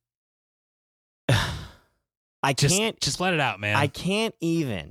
can't just let it out, man. I can't even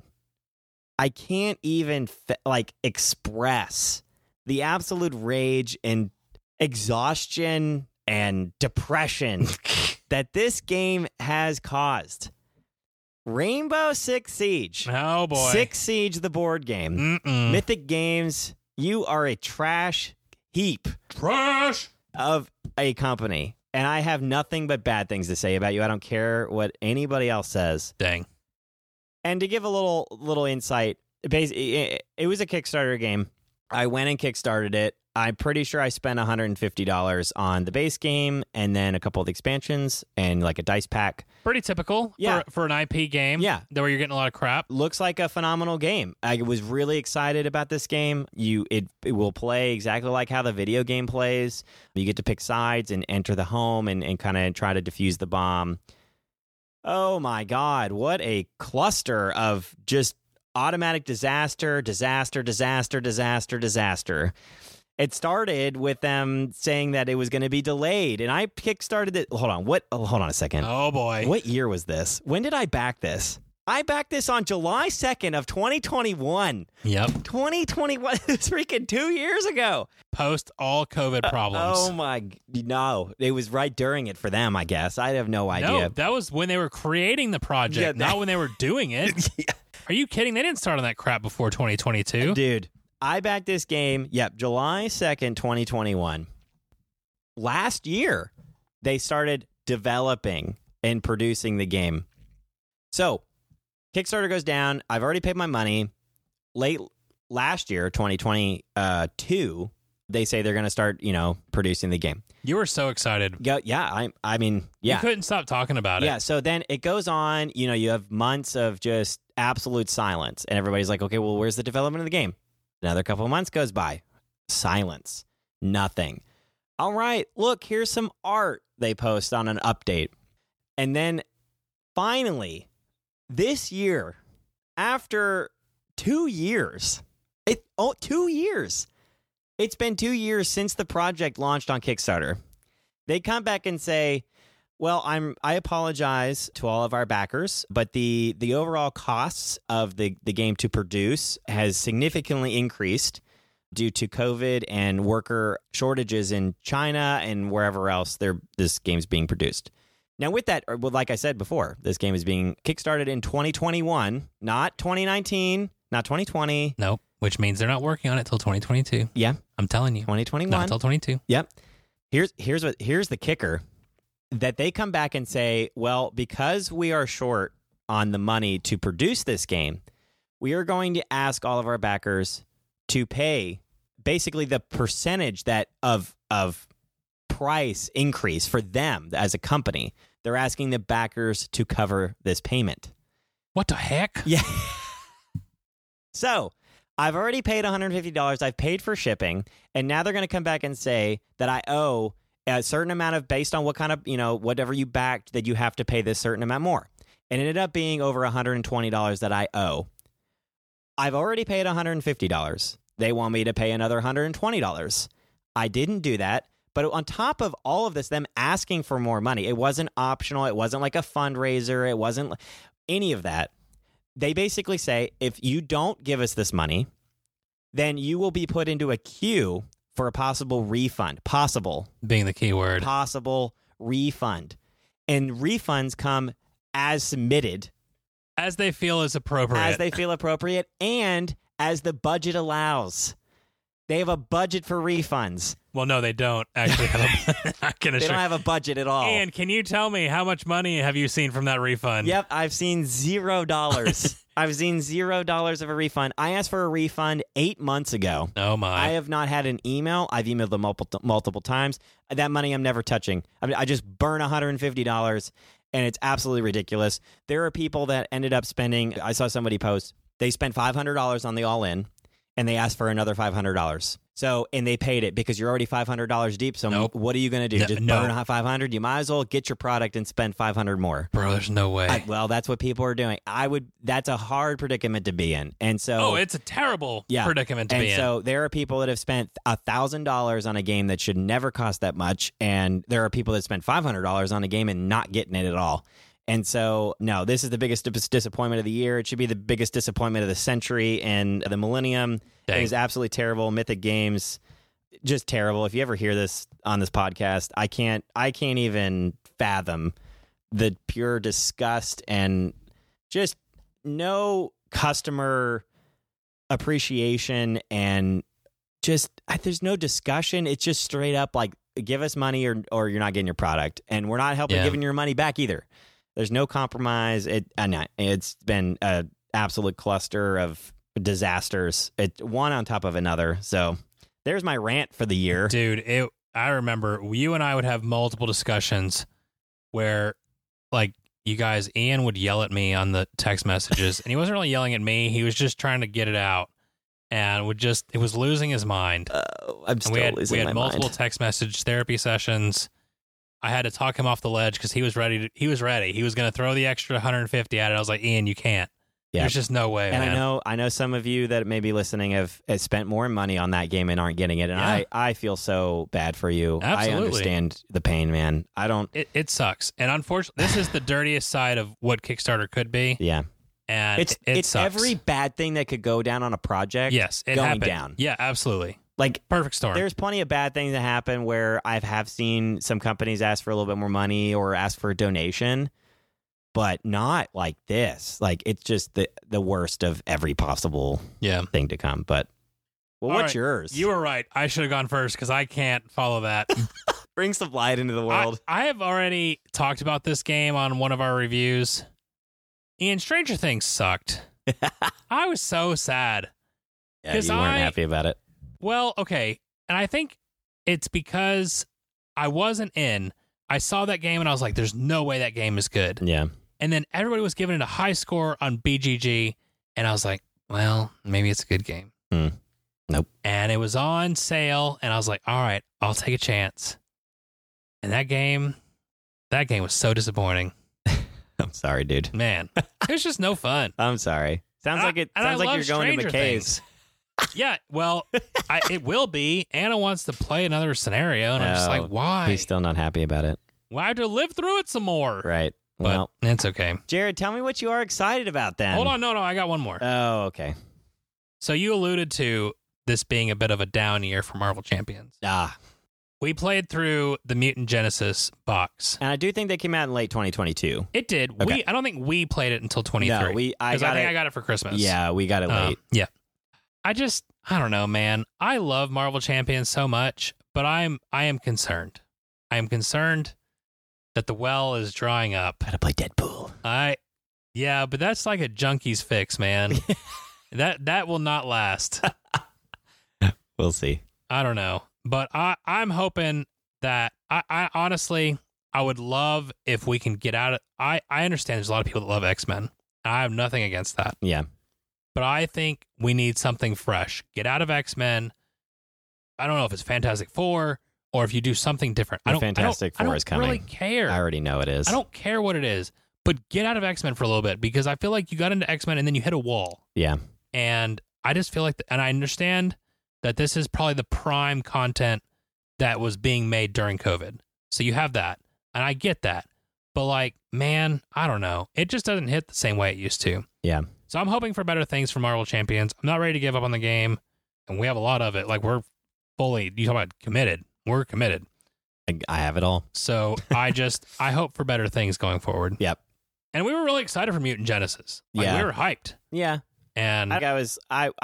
express the absolute rage and exhaustion and depression that this game has caused. Rainbow Six Siege. Oh boy. Six Siege, the board game. Mythic Games, you are a trash heap. Trash Of a company. And I have nothing but bad things to say about you. I don't care what anybody else says. Dang. And to give a little insight, basically, it was a Kickstarter game. I went and kickstarted it. I'm pretty sure I spent $150 on the base game and then a couple of the expansions and like a dice pack. Pretty typical for an IP game. Yeah. Where you're getting a lot of crap. Looks like a phenomenal game. I was really excited about this game. It will play exactly like how the video game plays. You get to pick sides and enter the home and kind of try to defuse the bomb. Oh my God, what a cluster of just automatic disaster. It started with them saying that it was going to be delayed, and I kickstarted it. Hold on a second. Oh boy. What year was this? When did I back this? I backed this on July 2nd of 2021. Yep. 2021. It was freaking 2 years ago. Post all COVID problems. Oh my, no. It was right during it for them, I guess. I have no idea. No, that was when they were creating the project, not when they were doing it. Yeah. Are you kidding? They didn't start on that crap before 2022. Dude, I backed this game, July 2nd, 2021. Last year, they started developing and producing the game. So, Kickstarter goes down. I've already paid my money. Late last year, 2022, they say they're going to start, producing the game. You were so excited. Yeah, I mean, yeah. You couldn't stop talking about it. Yeah, so then it goes on, you have months of just absolute silence. And everybody's like, okay, well, where's the development of the game? Another couple of months goes by. Silence. Nothing. All right, look, here's some art they post on an update. And then finally, this year, after 2 years. 2 years. It's been 2 years since the project launched on Kickstarter. They come back and say, well, I apologize to all of our backers, but the overall costs of the game to produce has significantly increased due to COVID and worker shortages in China and wherever else this game's being produced. Now, with that, like I said before, this game is being kickstarted in 2021, not 2019, not 2020. Nope, which means they're not working on it till 2022. Yeah. I'm telling you. 2021. Not until 22. Yep. Here's the kicker. That they come back and say, well, because we are short on the money to produce this game, we are going to ask all of our backers to pay basically the percentage of price increase for them as a company. They're asking the backers to cover this payment. What the heck? Yeah. So I've already paid $150. I've paid for shipping, and now they're going to come back and say that I owe a certain amount of, based on what kind of, whatever you backed, that you have to pay this certain amount more. And it ended up being over $120 that I owe. I've already paid $150. They want me to pay another $120. I didn't do that. But on top of all of this, them asking for more money, it wasn't optional. It wasn't like a fundraiser. It wasn't any of that. They basically say, if you don't give us this money, then you will be put into a queue for a possible refund. Possible. Being the key word. Possible refund. And refunds come as submitted. As they feel is appropriate. As they feel appropriate and as the budget allows. They have a budget for refunds. Well, no, they don't actually have They don't have a budget at all. And can you tell me how much money have you seen from that refund? Yep, I've seen $0. I've seen $0 of a refund. I asked for a refund 8 months ago. Oh, my. I have not had an email. I've emailed them multiple times. That money I'm never touching. I just burn $150, and it's absolutely ridiculous. There are people that ended up spending, I saw somebody post, they spent $500 on the all-in, and they asked for another $500. So, and they paid it because you're already $500 deep. So, Nope. What are you going to do? Just burn $500? You might as well get your product and spend $500 more. Bro, there's no way. Well, that's what people are doing. That's a hard predicament to be in. And so, it's a terrible predicament to be in. And so there are people that have spent $1,000 on a game that should never cost that much. And there are people that spend $500 on a game and not getting it at all. And so, no, this is the biggest disappointment of the year. It should be the biggest disappointment of the century and the millennium. Dang. It is absolutely terrible. Mythic Games, just terrible. If you ever hear this on this podcast, I can't even fathom the pure disgust and just no customer appreciation and just there's no discussion. It's just straight up like, give us money or you're not getting your product. And we're not helping giving your money back either. There's no compromise. It's been an absolute cluster of disasters. It's one on top of another. So there's my rant for the year. Dude, I remember you and I would have multiple discussions where, like, you guys, Ian would yell at me on the text messages, and he wasn't really yelling at me. He was just trying to get it out, and it was losing his mind. I'm still losing my mind. We had multiple text message therapy sessions. I had to talk him off the ledge because he was ready. He was going to throw the extra 150 at it. I was like, Ian, you can't. Yeah. There's just no way, and man. I know some of you that may be listening have spent more money on that game and aren't getting it. And I feel so bad for you. Absolutely. I understand the pain, man. It sucks. And unfortunately, this is the dirtiest side of what Kickstarter could be. Yeah. And it's sucks. Every bad thing that could go down on a project. Yes, it going happened. down. Yeah, absolutely. Like, perfect storm. There's plenty of bad things that happen where I have seen some companies ask for a little bit more money or ask for a donation, but not like this. Like, it's just the worst of every possible thing to come. But, what's yours? You were right. I should have gone first because I can't follow that. Bring some light into the world. I have already talked about this game on one of our reviews. Ian, Stranger Things sucked. I was so sad. Yeah, you weren't happy about it. Well, okay. And I think it's because I wasn't in. I saw that game and I was like, there's no way that game is good. Yeah. And then everybody was giving it a high score on BGG. And I was like, well, maybe it's a good game. Nope. And it was on sale. And I was like, all right, I'll take a chance. And that game was so disappointing. I'm sorry, dude. Man, it was just no fun. I'm sorry. Sounds like I you're love going to Stranger McKay's. Things. Yeah, well, it will be. Anna wants to play another scenario, and I'm just like, why? He's still not happy about it. Why have to live through it some more? Right. But Well, it's okay. Jared, tell me what you are excited about then. Hold on, no, I got one more. Oh, okay. So you alluded to this being a bit of a down year for Marvel Champions. We played through the Mutant Genesis box. And I do think they came out in late 2022. It did. Okay. I don't think we played it until 23. No, I got it for Christmas. Yeah, we got it late. Yeah. I don't know, man. I love Marvel Champions so much, but I am concerned. I am concerned that the well is drying up. Gotta play Deadpool. Yeah, but that's like a junkie's fix, man. that will not last. We'll see. I don't know. But I'm hoping that I honestly, I would love if we can get out of I understand there's a lot of people that love X-Men. I have nothing against that. Yeah. But I think we need something fresh. Get out of X-Men. I don't know if it's Fantastic Four or if you do something different. Fantastic Four is coming. I don't really care. I already know it is. I don't care what it is. But get out of X-Men for a little bit because I feel like you got into X-Men and then you hit a wall. Yeah. And I just feel like, and I understand that this is probably the prime content that was being made during COVID. So you have that. And I get that. But like, man, I don't know. It just doesn't hit the same way it used to. Yeah. So I'm hoping for better things for Marvel Champions. I'm not ready to give up on the game. And we have a lot of it. Like, we're fully, you talk about committed. We're committed. I have it all. So I hope for better things going forward. Yep. And we were really excited for Mutant Genesis. Like, we were hyped. Yeah. And I was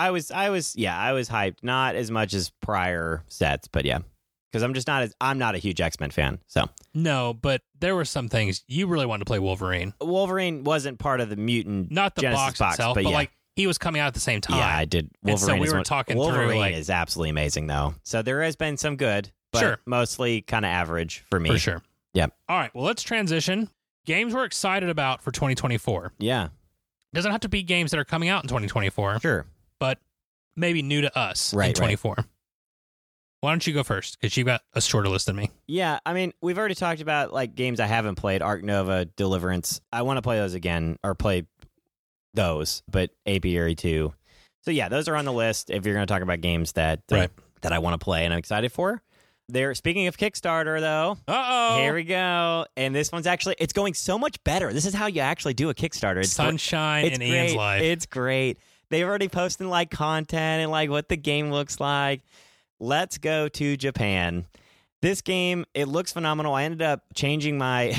hyped. Not as much as prior sets, but yeah. Because I'm not a huge X-Men fan. So no, but there were some things you really wanted to play Wolverine. Wolverine wasn't part of the Mutant not the Genesis box itself, but yeah. like he was coming out at the same time. Yeah, I did. Wolverine. And so we were talking Wolverine through. Like, is absolutely amazing though. So there has been some good, but sure. mostly kind of average for me. For sure. Yep. All right. Well, let's transition. Games we're excited about for 2024. Yeah. Doesn't have to be games that are coming out in 2024. Sure. But maybe new to us in 2024. Right. Why don't you go first? Because you've got a shorter list than me. Yeah, I mean, we've already talked about like games I haven't played, Arc Nova, Deliverance. I want to play those again, or play those, but Apiary 2. So yeah, those are on the list if you're going to talk about games that that I want to play and I'm excited for. Speaking of Kickstarter, though. Uh-oh. Here we go. And this one's it's going so much better. This is how you actually do a Kickstarter. It's Sunshine in Ian's life. It's great. They've already posted like content and like what the game looks like. Let's go to Japan. This game, it looks phenomenal. I ended up changing my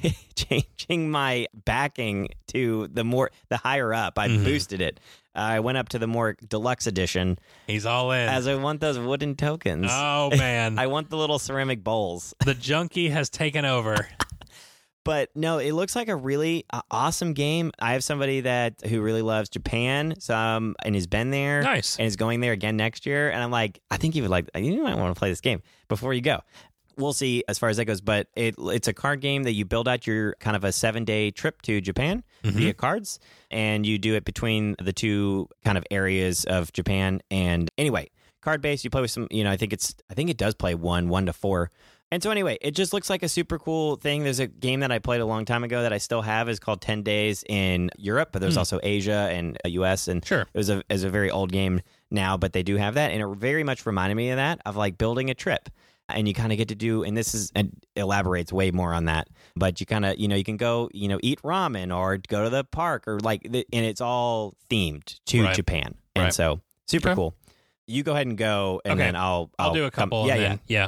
backing to the higher up. I boosted it. I went up to the more deluxe edition. He's all in. As I want those wooden tokens. Oh, man. I want the little ceramic bowls. The junkie has taken over. But no, it looks like a really awesome game. I have somebody who really loves Japan, and has been there. Nice. And is going there again next year. And I'm like, I think you might want to play this game before you go. We'll see as far as that goes. But it's a card game that you build out your kind of a 7-day trip to Japan via cards. And you do it between the two kind of areas of Japan. And anyway, card based, you play with some, I think it does play 1 to 4. And so anyway, it just looks like a super cool thing. There's a game that I played a long time ago that I still have is called 10 Days in Europe, but there's also Asia and US. And sure. It was a very old game now, but they do have that. And it very much reminded me of that, of like building a trip. And you kind of get to do, and it elaborates way more on that. But you kind of, you can go, eat ramen or go to the park or and it's all themed to Japan. And so super cool. You go ahead and go, and then I'll do a couple. Yeah.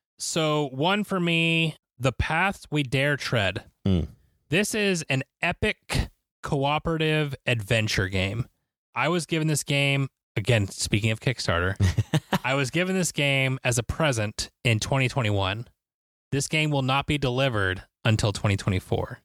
So one for me, The Paths We Dare Tread. This is an epic cooperative adventure game. I was given this game, again, speaking of Kickstarter, I was given this game as a present in 2021. This game will not be delivered until 2024.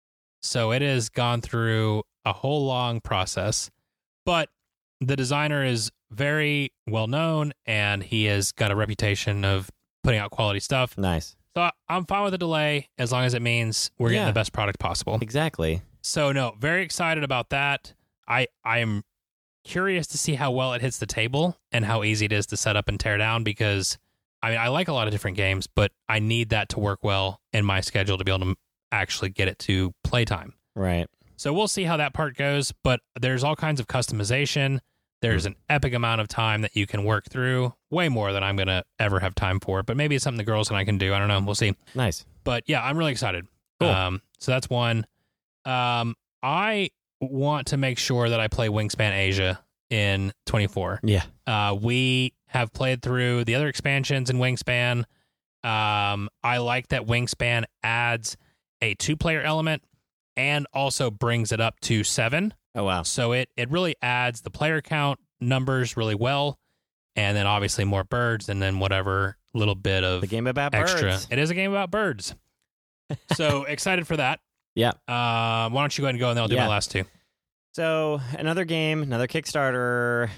So it has gone through a whole long process, but the designer is very well known and he has got a reputation of putting out quality stuff. Nice. So I'm fine with the delay as long as it means we're getting the best product possible. Exactly. So no, very excited about that. I am curious to see how well it hits the table and how easy it is to set up and tear down because I like a lot of different games, but I need that to work well in my schedule to be able to actually get it to playtime. Right. So we'll see how that part goes, but there's all kinds of customization. There's an epic amount of time that you can work through, way more than I'm going to ever have time for, but maybe it's something the girls and I can do. I don't know. We'll see. Nice. But yeah, I'm really excited. Cool. So that's one. I want to make sure that I play Wingspan Asia in 24. Yeah. We have played through the other expansions in Wingspan. I like that Wingspan adds a 2-player element and also brings it up to 7. Oh, wow. So it really adds the player count numbers really well. And then obviously more birds and then whatever little bit of The game about extra. birds. It is a game about birds. So excited for that. Yeah. Why don't you go ahead and go and then I'll do my last 2. So another game, another Kickstarter.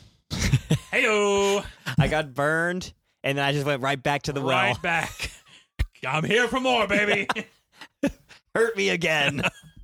Heyo! I got burned, and then I just went right back to the well. Right back. I'm here for more, baby. Hurt me again.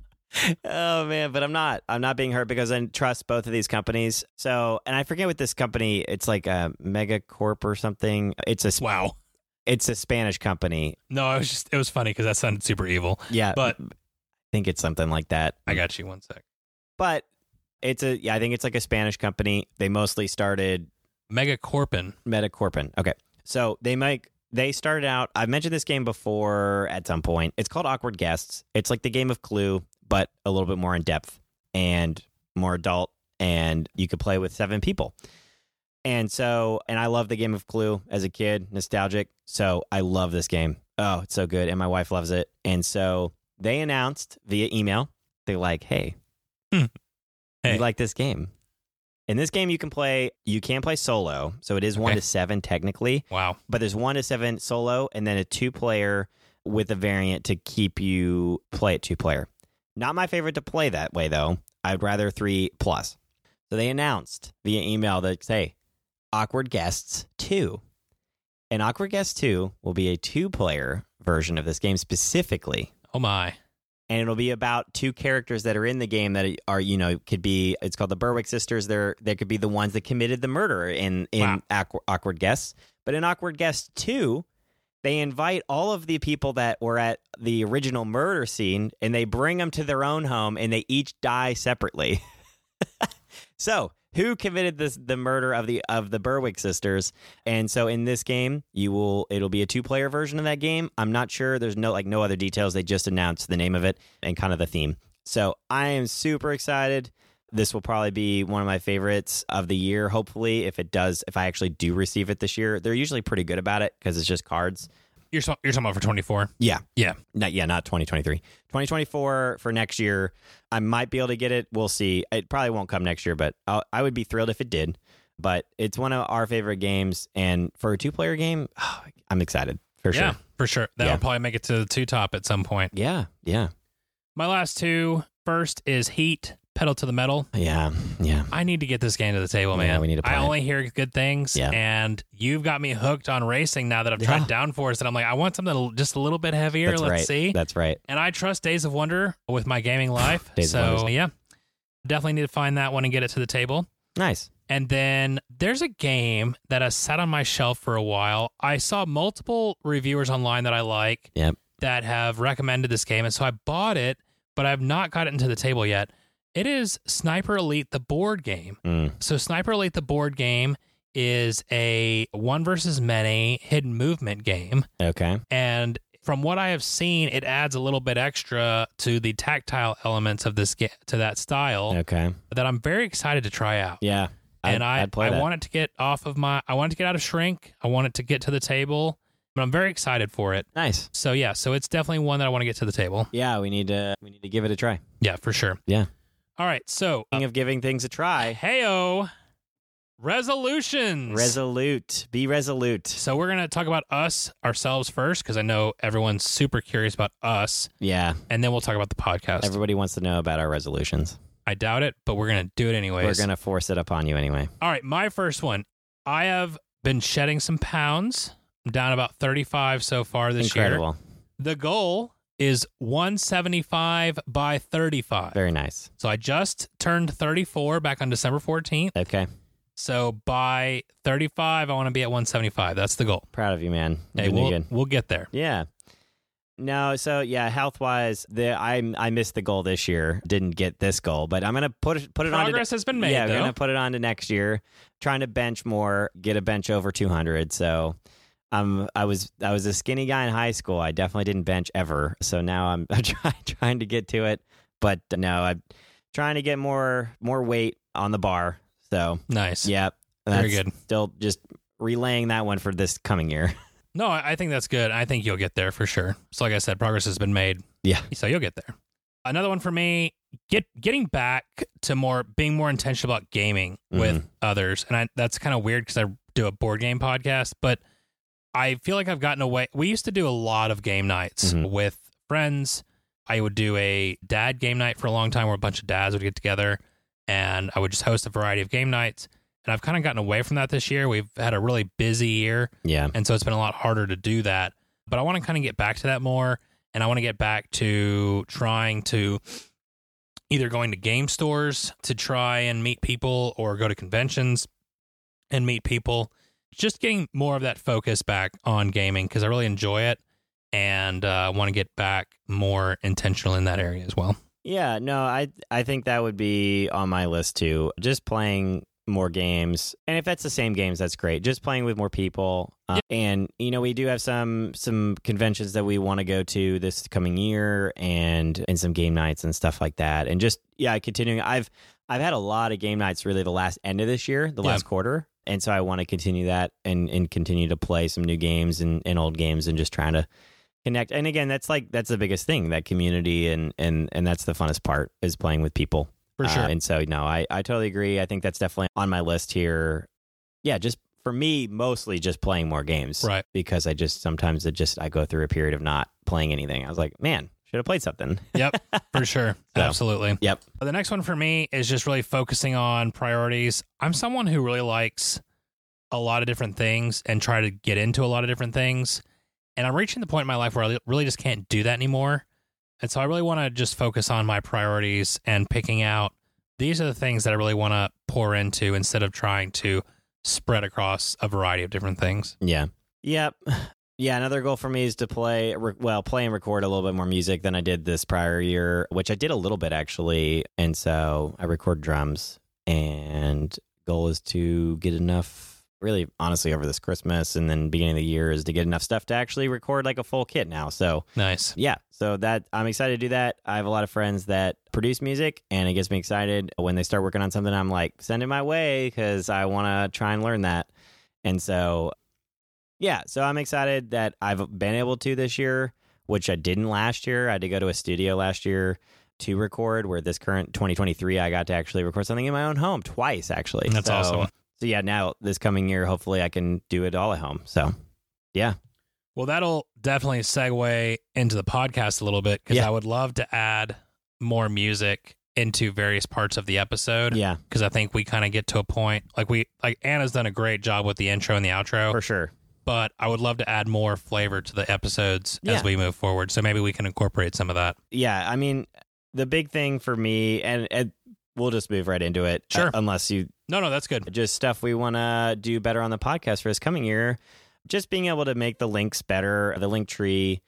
Oh man, but I'm not being hurt because I trust both of these companies. So, and I forget what this company, it's like a Megacorp or something. It's a Wow. It's a Spanish company. No, it was funny because that sounded super evil. Yeah, but I think it's something like that. I got you 1 sec. But I think it's like a Spanish company. They mostly started Megacorpin. Metacorpin. Okay. So they started out, I've mentioned this game before at some point. It's called Awkward Guests. It's like the game of Clue, but a little bit more in depth and more adult, and you could play with 7 people. And I love the game of Clue as a kid, nostalgic. So I love this game. Oh, it's so good. And my wife loves it. And so they announced via email, they're like, hey, you like this game? In this game, you can play solo. So it is 1 to 7 technically. Wow. But there's 1 to 7 solo and then a 2-player with a variant to keep you play it 2-player. Not my favorite to play that way, though. I'd rather 3+. So they announced via email that, hey, Awkward Guests 2. And Awkward Guests 2 will be a 2-player version of this game specifically. Oh, my. And it'll be about 2 characters that are in the game that are, could be, it's called the Berwick sisters. They could be the ones that committed the murder in Wow. Awkward Guests. But in Awkward Guests 2, they invite all of the people that were at the original murder scene, and they bring them to their own home, and they each die separately. So, who committed the murder of the Berwick sisters? And so, in this game, it'll be a 2-player version of that game. I'm not sure. There's no other details. They just announced the name of it and kind of the theme. So, I am super excited. This will probably be one of my favorites of the year, hopefully, if I actually do receive it this year. They're usually pretty good about it because it's just cards. You're talking about for 24? Yeah. Yeah. Not 2023. 2024 for next year. I might be able to get it. We'll see. It probably won't come next year, but I would be thrilled if it did. But it's one of our favorite games. And for a 2-player game, I'm excited. For sure. Yeah, for sure. That'll probably make it to the 2 top at some point. Yeah. My last 2, first is Heat, Pedal to the Metal. Yeah. I need to get this game to the table, man. Yeah, we need to play I it. only hear good things, and you've got me hooked on racing now that I've tried Downforce, and I'm like, I want something just a little bit heavier. Let's see. That's right. And I trust Days of Wonder with my gaming life. Days of Wonders. Yeah, definitely need to find that one and get it to the table. Nice. And then there's a game that has sat on my shelf for a while. I saw multiple reviewers online that I like that have recommended this game, and so I bought it, but I've not got it into the table yet. It is Sniper Elite, the board game. So Sniper Elite, the board game, is a 1 versus many hidden movement game. Okay. And from what I have seen, it adds a little bit extra to the tactile elements of this game, to that style. Okay. That I'm very excited to try out. Yeah. I want it to get I want it to get out of Shrink. I want it to get to the table, but I'm very excited for it. Nice. So yeah, so it's definitely one that I want to get to the table. Yeah, we need to give it a try. Yeah, for sure. Yeah. All right, so Speaking of giving things a try, heyo, resolutions. Resolute. Be resolute. So we're gonna talk about ourselves first, because I know everyone's super curious about us. Yeah. And then we'll talk about the podcast. Everybody wants to know about our resolutions. I doubt it, but we're gonna do it anyways. We're gonna force it upon you anyway. All right, my first one. I have been shedding some pounds. I'm down about 35 so far this year. Incredible. The goal is 175 by 35. Very nice. So I just turned 34 back on December 14th. Okay. So by 35, I want to be at 175. That's the goal. Proud of you, man. Hey, we'll get there. Yeah. No, so yeah, health wise, I missed the goal this year. Didn't get this goal, but I'm gonna put it on. Progress has been made. Yeah, I'm though. gonna put it on to next year. Trying to bench more, get a bench over 200. So, I was a skinny guy in high school. I definitely didn't bench ever. So now I'm trying to get to it, but no, I'm trying to get more weight on the bar. So nice. Yep. Very good. Still just relaying that one for this coming year. No, I think that's good. I think you'll get there for sure. So like I said, progress has been made. Yeah. So you'll get there. Another one for me, getting back to being more intentional about gaming with others. And that's kind of weird because I do a board game podcast, but I feel like I've gotten away. We used to do a lot of game nights with friends. I would do a dad game night for a long time where a bunch of dads would get together and I would just host a variety of game nights. And I've kind of gotten away from that this year. We've had a really busy year. Yeah. And so it's been a lot harder to do that. But I want to kind of get back to that more. And I want to get back to trying to either going to game stores to try and meet people or go to conventions and meet people. Just getting more of that focus back on gaming because I really enjoy it. And want to get back more intentional in that area as well. Yeah, no, I think that would be on my list too. Just playing more games, and if that's the same games, that's great. Just playing with more people, and we do have some conventions that we want to go to this coming year, and some game nights and stuff like that. And just continuing. I've had a lot of game nights really the last end of this year, the last quarter, and so I want to continue that and continue to play some new games and old games and just trying to connect. And again, that's the biggest thing, that community, and that's the funnest part, is playing with people. For sure. And so, no, I totally agree. I think that's definitely on my list here. Yeah, just for me, mostly just playing more games. Right. Because I go through a period of not playing anything. I was like, man, should have played something. Yep, for sure. So, absolutely. Yep. But the next one for me is just really focusing on priorities. I'm someone who really likes a lot of different things and try to get into a lot of different things. And I'm reaching the point in my life where I really just can't do that anymore. And so I really want to just focus on my priorities and picking out, these are the things that I really want to pour into instead of trying to spread across a variety of different things. Yeah. Yep. Yeah, another goal for me is to play and record a little bit more music than I did this prior year, which I did a little bit actually. And so I record drums, and goal is to get enough, really, honestly, over this Christmas and then beginning of the year, is to get enough stuff to actually record like a full kit now. So nice. Yeah. So that I'm excited to do that. I have a lot of friends that produce music, and it gets me excited when they start working on something. I'm like, send it my way because I want to try and learn that. And so, yeah, so I'm excited that I've been able to this year, which I didn't last year. I had to go to a studio last year to record, where this current 2023, I got to actually record something in my own home twice, actually. That's awesome. So yeah, now this coming year, hopefully I can do it all at home. So yeah. Well, that'll definitely segue into the podcast a little bit, because I would love to add more music into various parts of the episode. Yeah. Because I think we kind of get to a point, like Anna's done a great job with the intro and the outro. For sure. But I would love to add more flavor to the episodes as we move forward. So maybe we can incorporate some of that. Yeah. I mean, the big thing for me, and we'll just move right into it. Sure. Unless you... No, that's good. Just stuff we want to do better on the podcast for this coming year. Just being able to make the links better. The link tree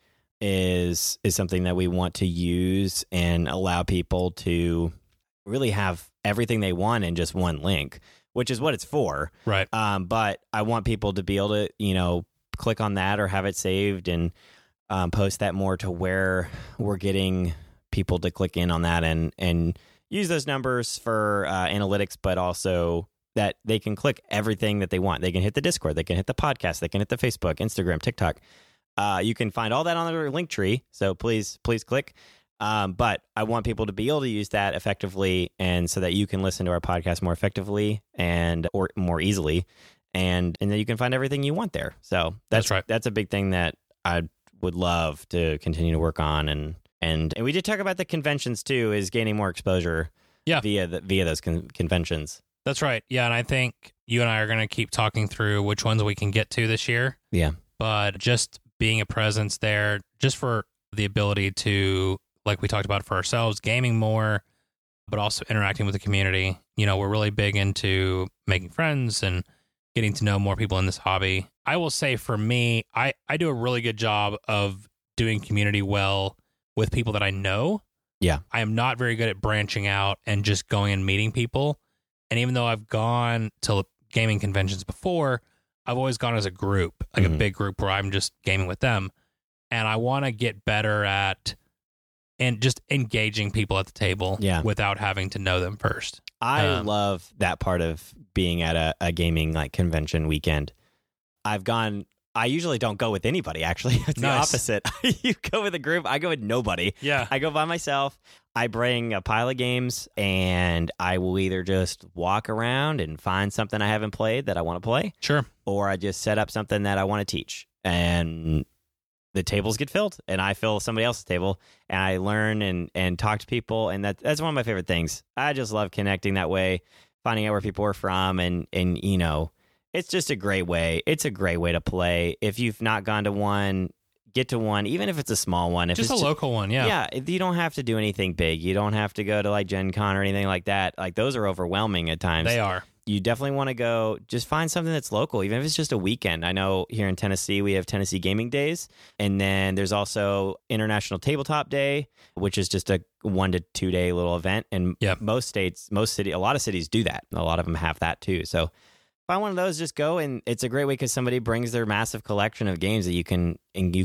is something that we want to use and allow people to really have everything they want in just one link, which is what it's for. Right. But I want people to be able to, click on that or have it saved and post that more to where we're getting people to click in on that and use those numbers for analytics, but also that they can click everything that they want. They can hit the Discord, they can hit the podcast, they can hit the Facebook, Instagram, TikTok. You can find all that on the link tree. So please click. But I want people to be able to use that effectively, and so that you can listen to our podcast more effectively or more easily, and then you can find everything you want there. So that's right. That's a big thing that I would love to continue to work on, and we did talk about the conventions too, is gaining more exposure via those conventions. That's right. Yeah, and I think you and I are going to keep talking through which ones we can get to this year. Yeah. But just being a presence there, just for the ability to, like we talked about for ourselves, gaming more, but also interacting with the community. We're really big into making friends and getting to know more people in this hobby. I will say for me, I do a really good job of doing community well with people that I know. Yeah. I am not very good at branching out and just going and meeting people. And even though I've gone to gaming conventions before, I've always gone as a group, like a big group where I'm just gaming with them. And I want to get better at and just engaging people at the table without having to know them first. I love that part of being at a gaming like convention weekend. I usually don't go with anybody, actually. It's the opposite. You go with a group. I go with nobody. Yeah. I go by myself. I bring a pile of games, and I will either just walk around and find something I haven't played that I want to play. Sure. Or I just set up something that I want to teach. And the tables get filled, and I fill somebody else's table, and I learn and talk to people. And that's one of my favorite things. I just love connecting that way, finding out where people are from, and you know, it's just a great way. It's a great way to play. If you've not gone to one, get to one, even if it's a small one. If just it's a local one, yeah. Yeah, you don't have to do anything big. You don't have to go to like Gen Con or anything like that. Like those are overwhelming at times. They are. You definitely want to go, just find something that's local, even if it's just a weekend. I know here in Tennessee, we have Tennessee Gaming Days. And then there's also International Tabletop Day, which is just a 1 to 2 day little event. And most states, a lot of cities do that. A lot of them have that too. So find one of those, just go, and it's a great way because somebody brings their massive collection of games that you can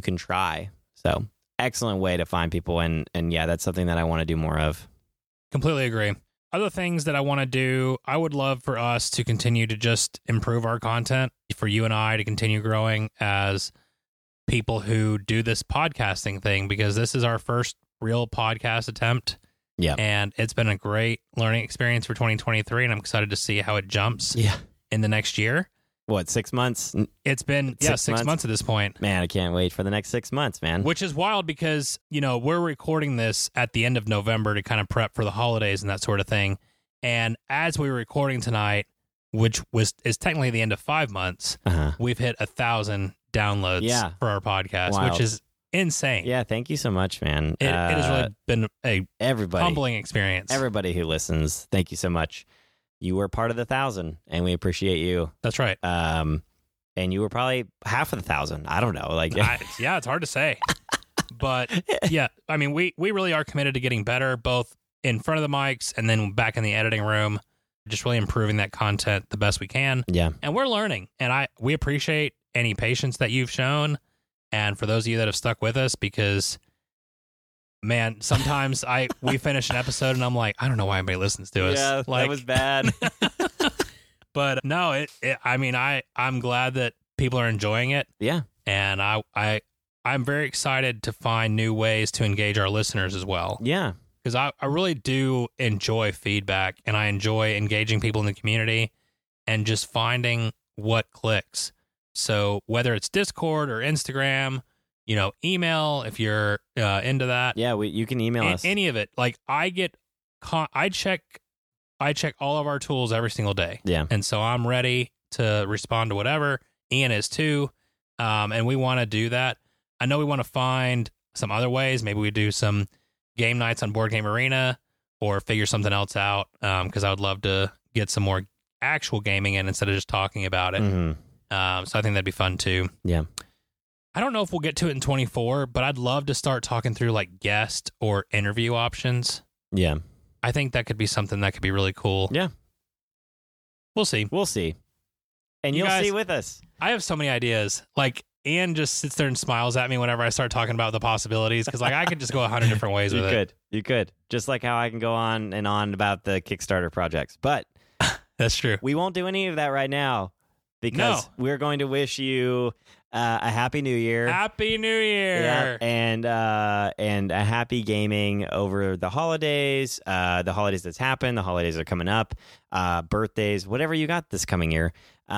try. So excellent way to find people, and yeah, that's something that I want to do more of. Completely agree. Other things that I want to do, I would love for us to continue to just improve our content, for you and I to continue growing as people who do this podcasting thing, because this is our first real podcast attempt. Yeah. And it's been a great learning experience for 2023, and I'm excited to see how it jumps. Yeah. In the next year. What, 6 months? It's been 6 months at this point. Man, I can't wait for the next 6 months, man. Which is wild because, you know, we're recording this at the end of November to kind of prep for the holidays and that sort of thing. And as we were recording tonight, which is technically the end of 5 months, we've hit 1,000 downloads for our podcast, which is insane. Yeah, thank you so much, man. It has really been a humbling experience. Everybody who listens, thank you so much. You were part of the 1,000, and we appreciate you. That's right. And you were probably half of the 1,000. I don't know. Like, it's hard to say. But yeah, I mean, we really are committed to getting better, both in front of the mics and then back in the editing room, just really improving that content the best we can. Yeah. And we're learning, and we appreciate any patience that you've shown. And for those of you that have stuck with us, because man, sometimes we finish an episode and I'm like, I don't know why anybody listens to us. Yeah, like, that was bad. But no, I mean, I'm glad that people are enjoying it. Yeah. And I'm very excited to find new ways to engage our listeners as well. Yeah. Because I really do enjoy feedback, and I enjoy engaging people in the community and just finding what clicks. So whether it's Discord or Instagram, you know, email if you're into that. Yeah, you can email us. Any of it. Like I check all of our tools every single day. Yeah. And so I'm ready to respond to whatever. Ian is too. And we want to do that. I know we want to find some other ways. Maybe we do some game nights on Board Game Arena or figure something else out. Because I would love to get some more actual gaming in instead of just talking about it. Mm-hmm. So I think that'd be fun too. Yeah. I don't know if we'll get to it in 24, but I'd love to start talking through like guest or interview options. Yeah. I think that could be something that could be really cool. Yeah. We'll see. We'll see. And you'll see with us. I have so many ideas. Like Ian just sits there and smiles at me whenever I start talking about the possibilities, because like I could just go 100 different ways with it. You could. Just like how I can go on and on about the Kickstarter projects. But that's true. We won't do any of that right now because we're going to wish you a happy new year. Happy New Year. Yeah, and a happy gaming over the holidays. The holidays that's happened. The holidays are coming up. Birthdays, whatever you got this coming year.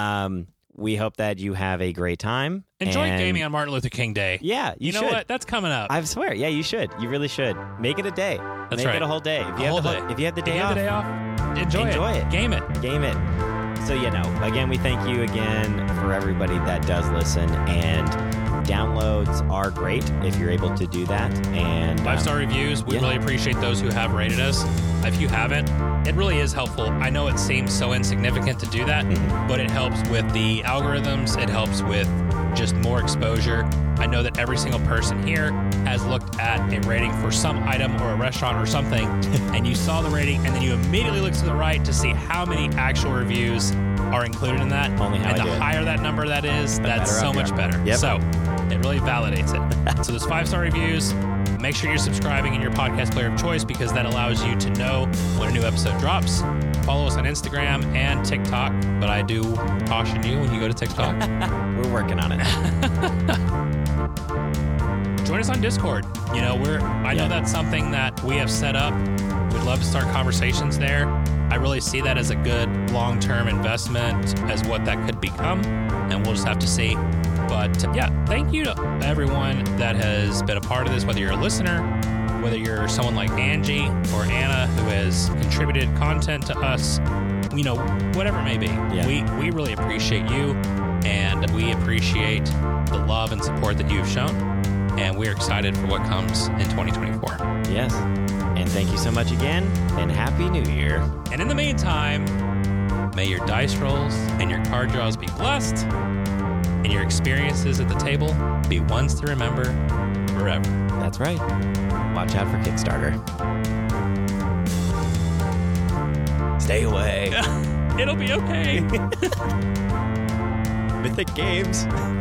We hope that you have a great time. Enjoy gaming on Martin Luther King Day. Yeah, you know should. what? That's coming up. I swear. Yeah, you should. You really should. Make it a day. That's Make it a whole day. If you have the day off, enjoy it. Game it. Game it. So, again, we thank you again for everybody that does listen. And downloads are great if you're able to do that. And 5-star reviews. We really appreciate those who have rated us. If you haven't, it really is helpful. I know it seems so insignificant to do that, but it helps with the algorithms. It helps with just more exposure. I know that every single person here has looked at a rating for some item or a restaurant or something, and you saw the rating, and then you immediately look to the right to see how many actual reviews are included in that. Only how and I the do it. higher that number that is, that's better so off you much are. better. Yep. So it really validates it. So there's 5-star reviews. Make sure you're subscribing in your podcast player of choice because that allows you to know when a new episode drops. Follow us on Instagram and TikTok, but I do caution you when you go to TikTok. We're working on it. Join us on Discord. You know, I know that's something that we have set up. We'd love to start conversations there. I really see that as a good long-term investment as what that could become, and we'll just have to see. But yeah, thank you to everyone that has been a part of this, whether you're a listener, whether you're someone like Angie or Anna who has contributed content to us, you know, whatever it may be. Yeah. We really appreciate you, and we appreciate the love and support that you've shown, and we're excited for what comes in 2024. Yes. And thank you so much again, and Happy New Year. And in the meantime, may your dice rolls and your card draws be blessed, and your experiences at the table be ones to remember forever. That's right. Watch out for Kickstarter. Stay away. It'll be okay. Mythic Games.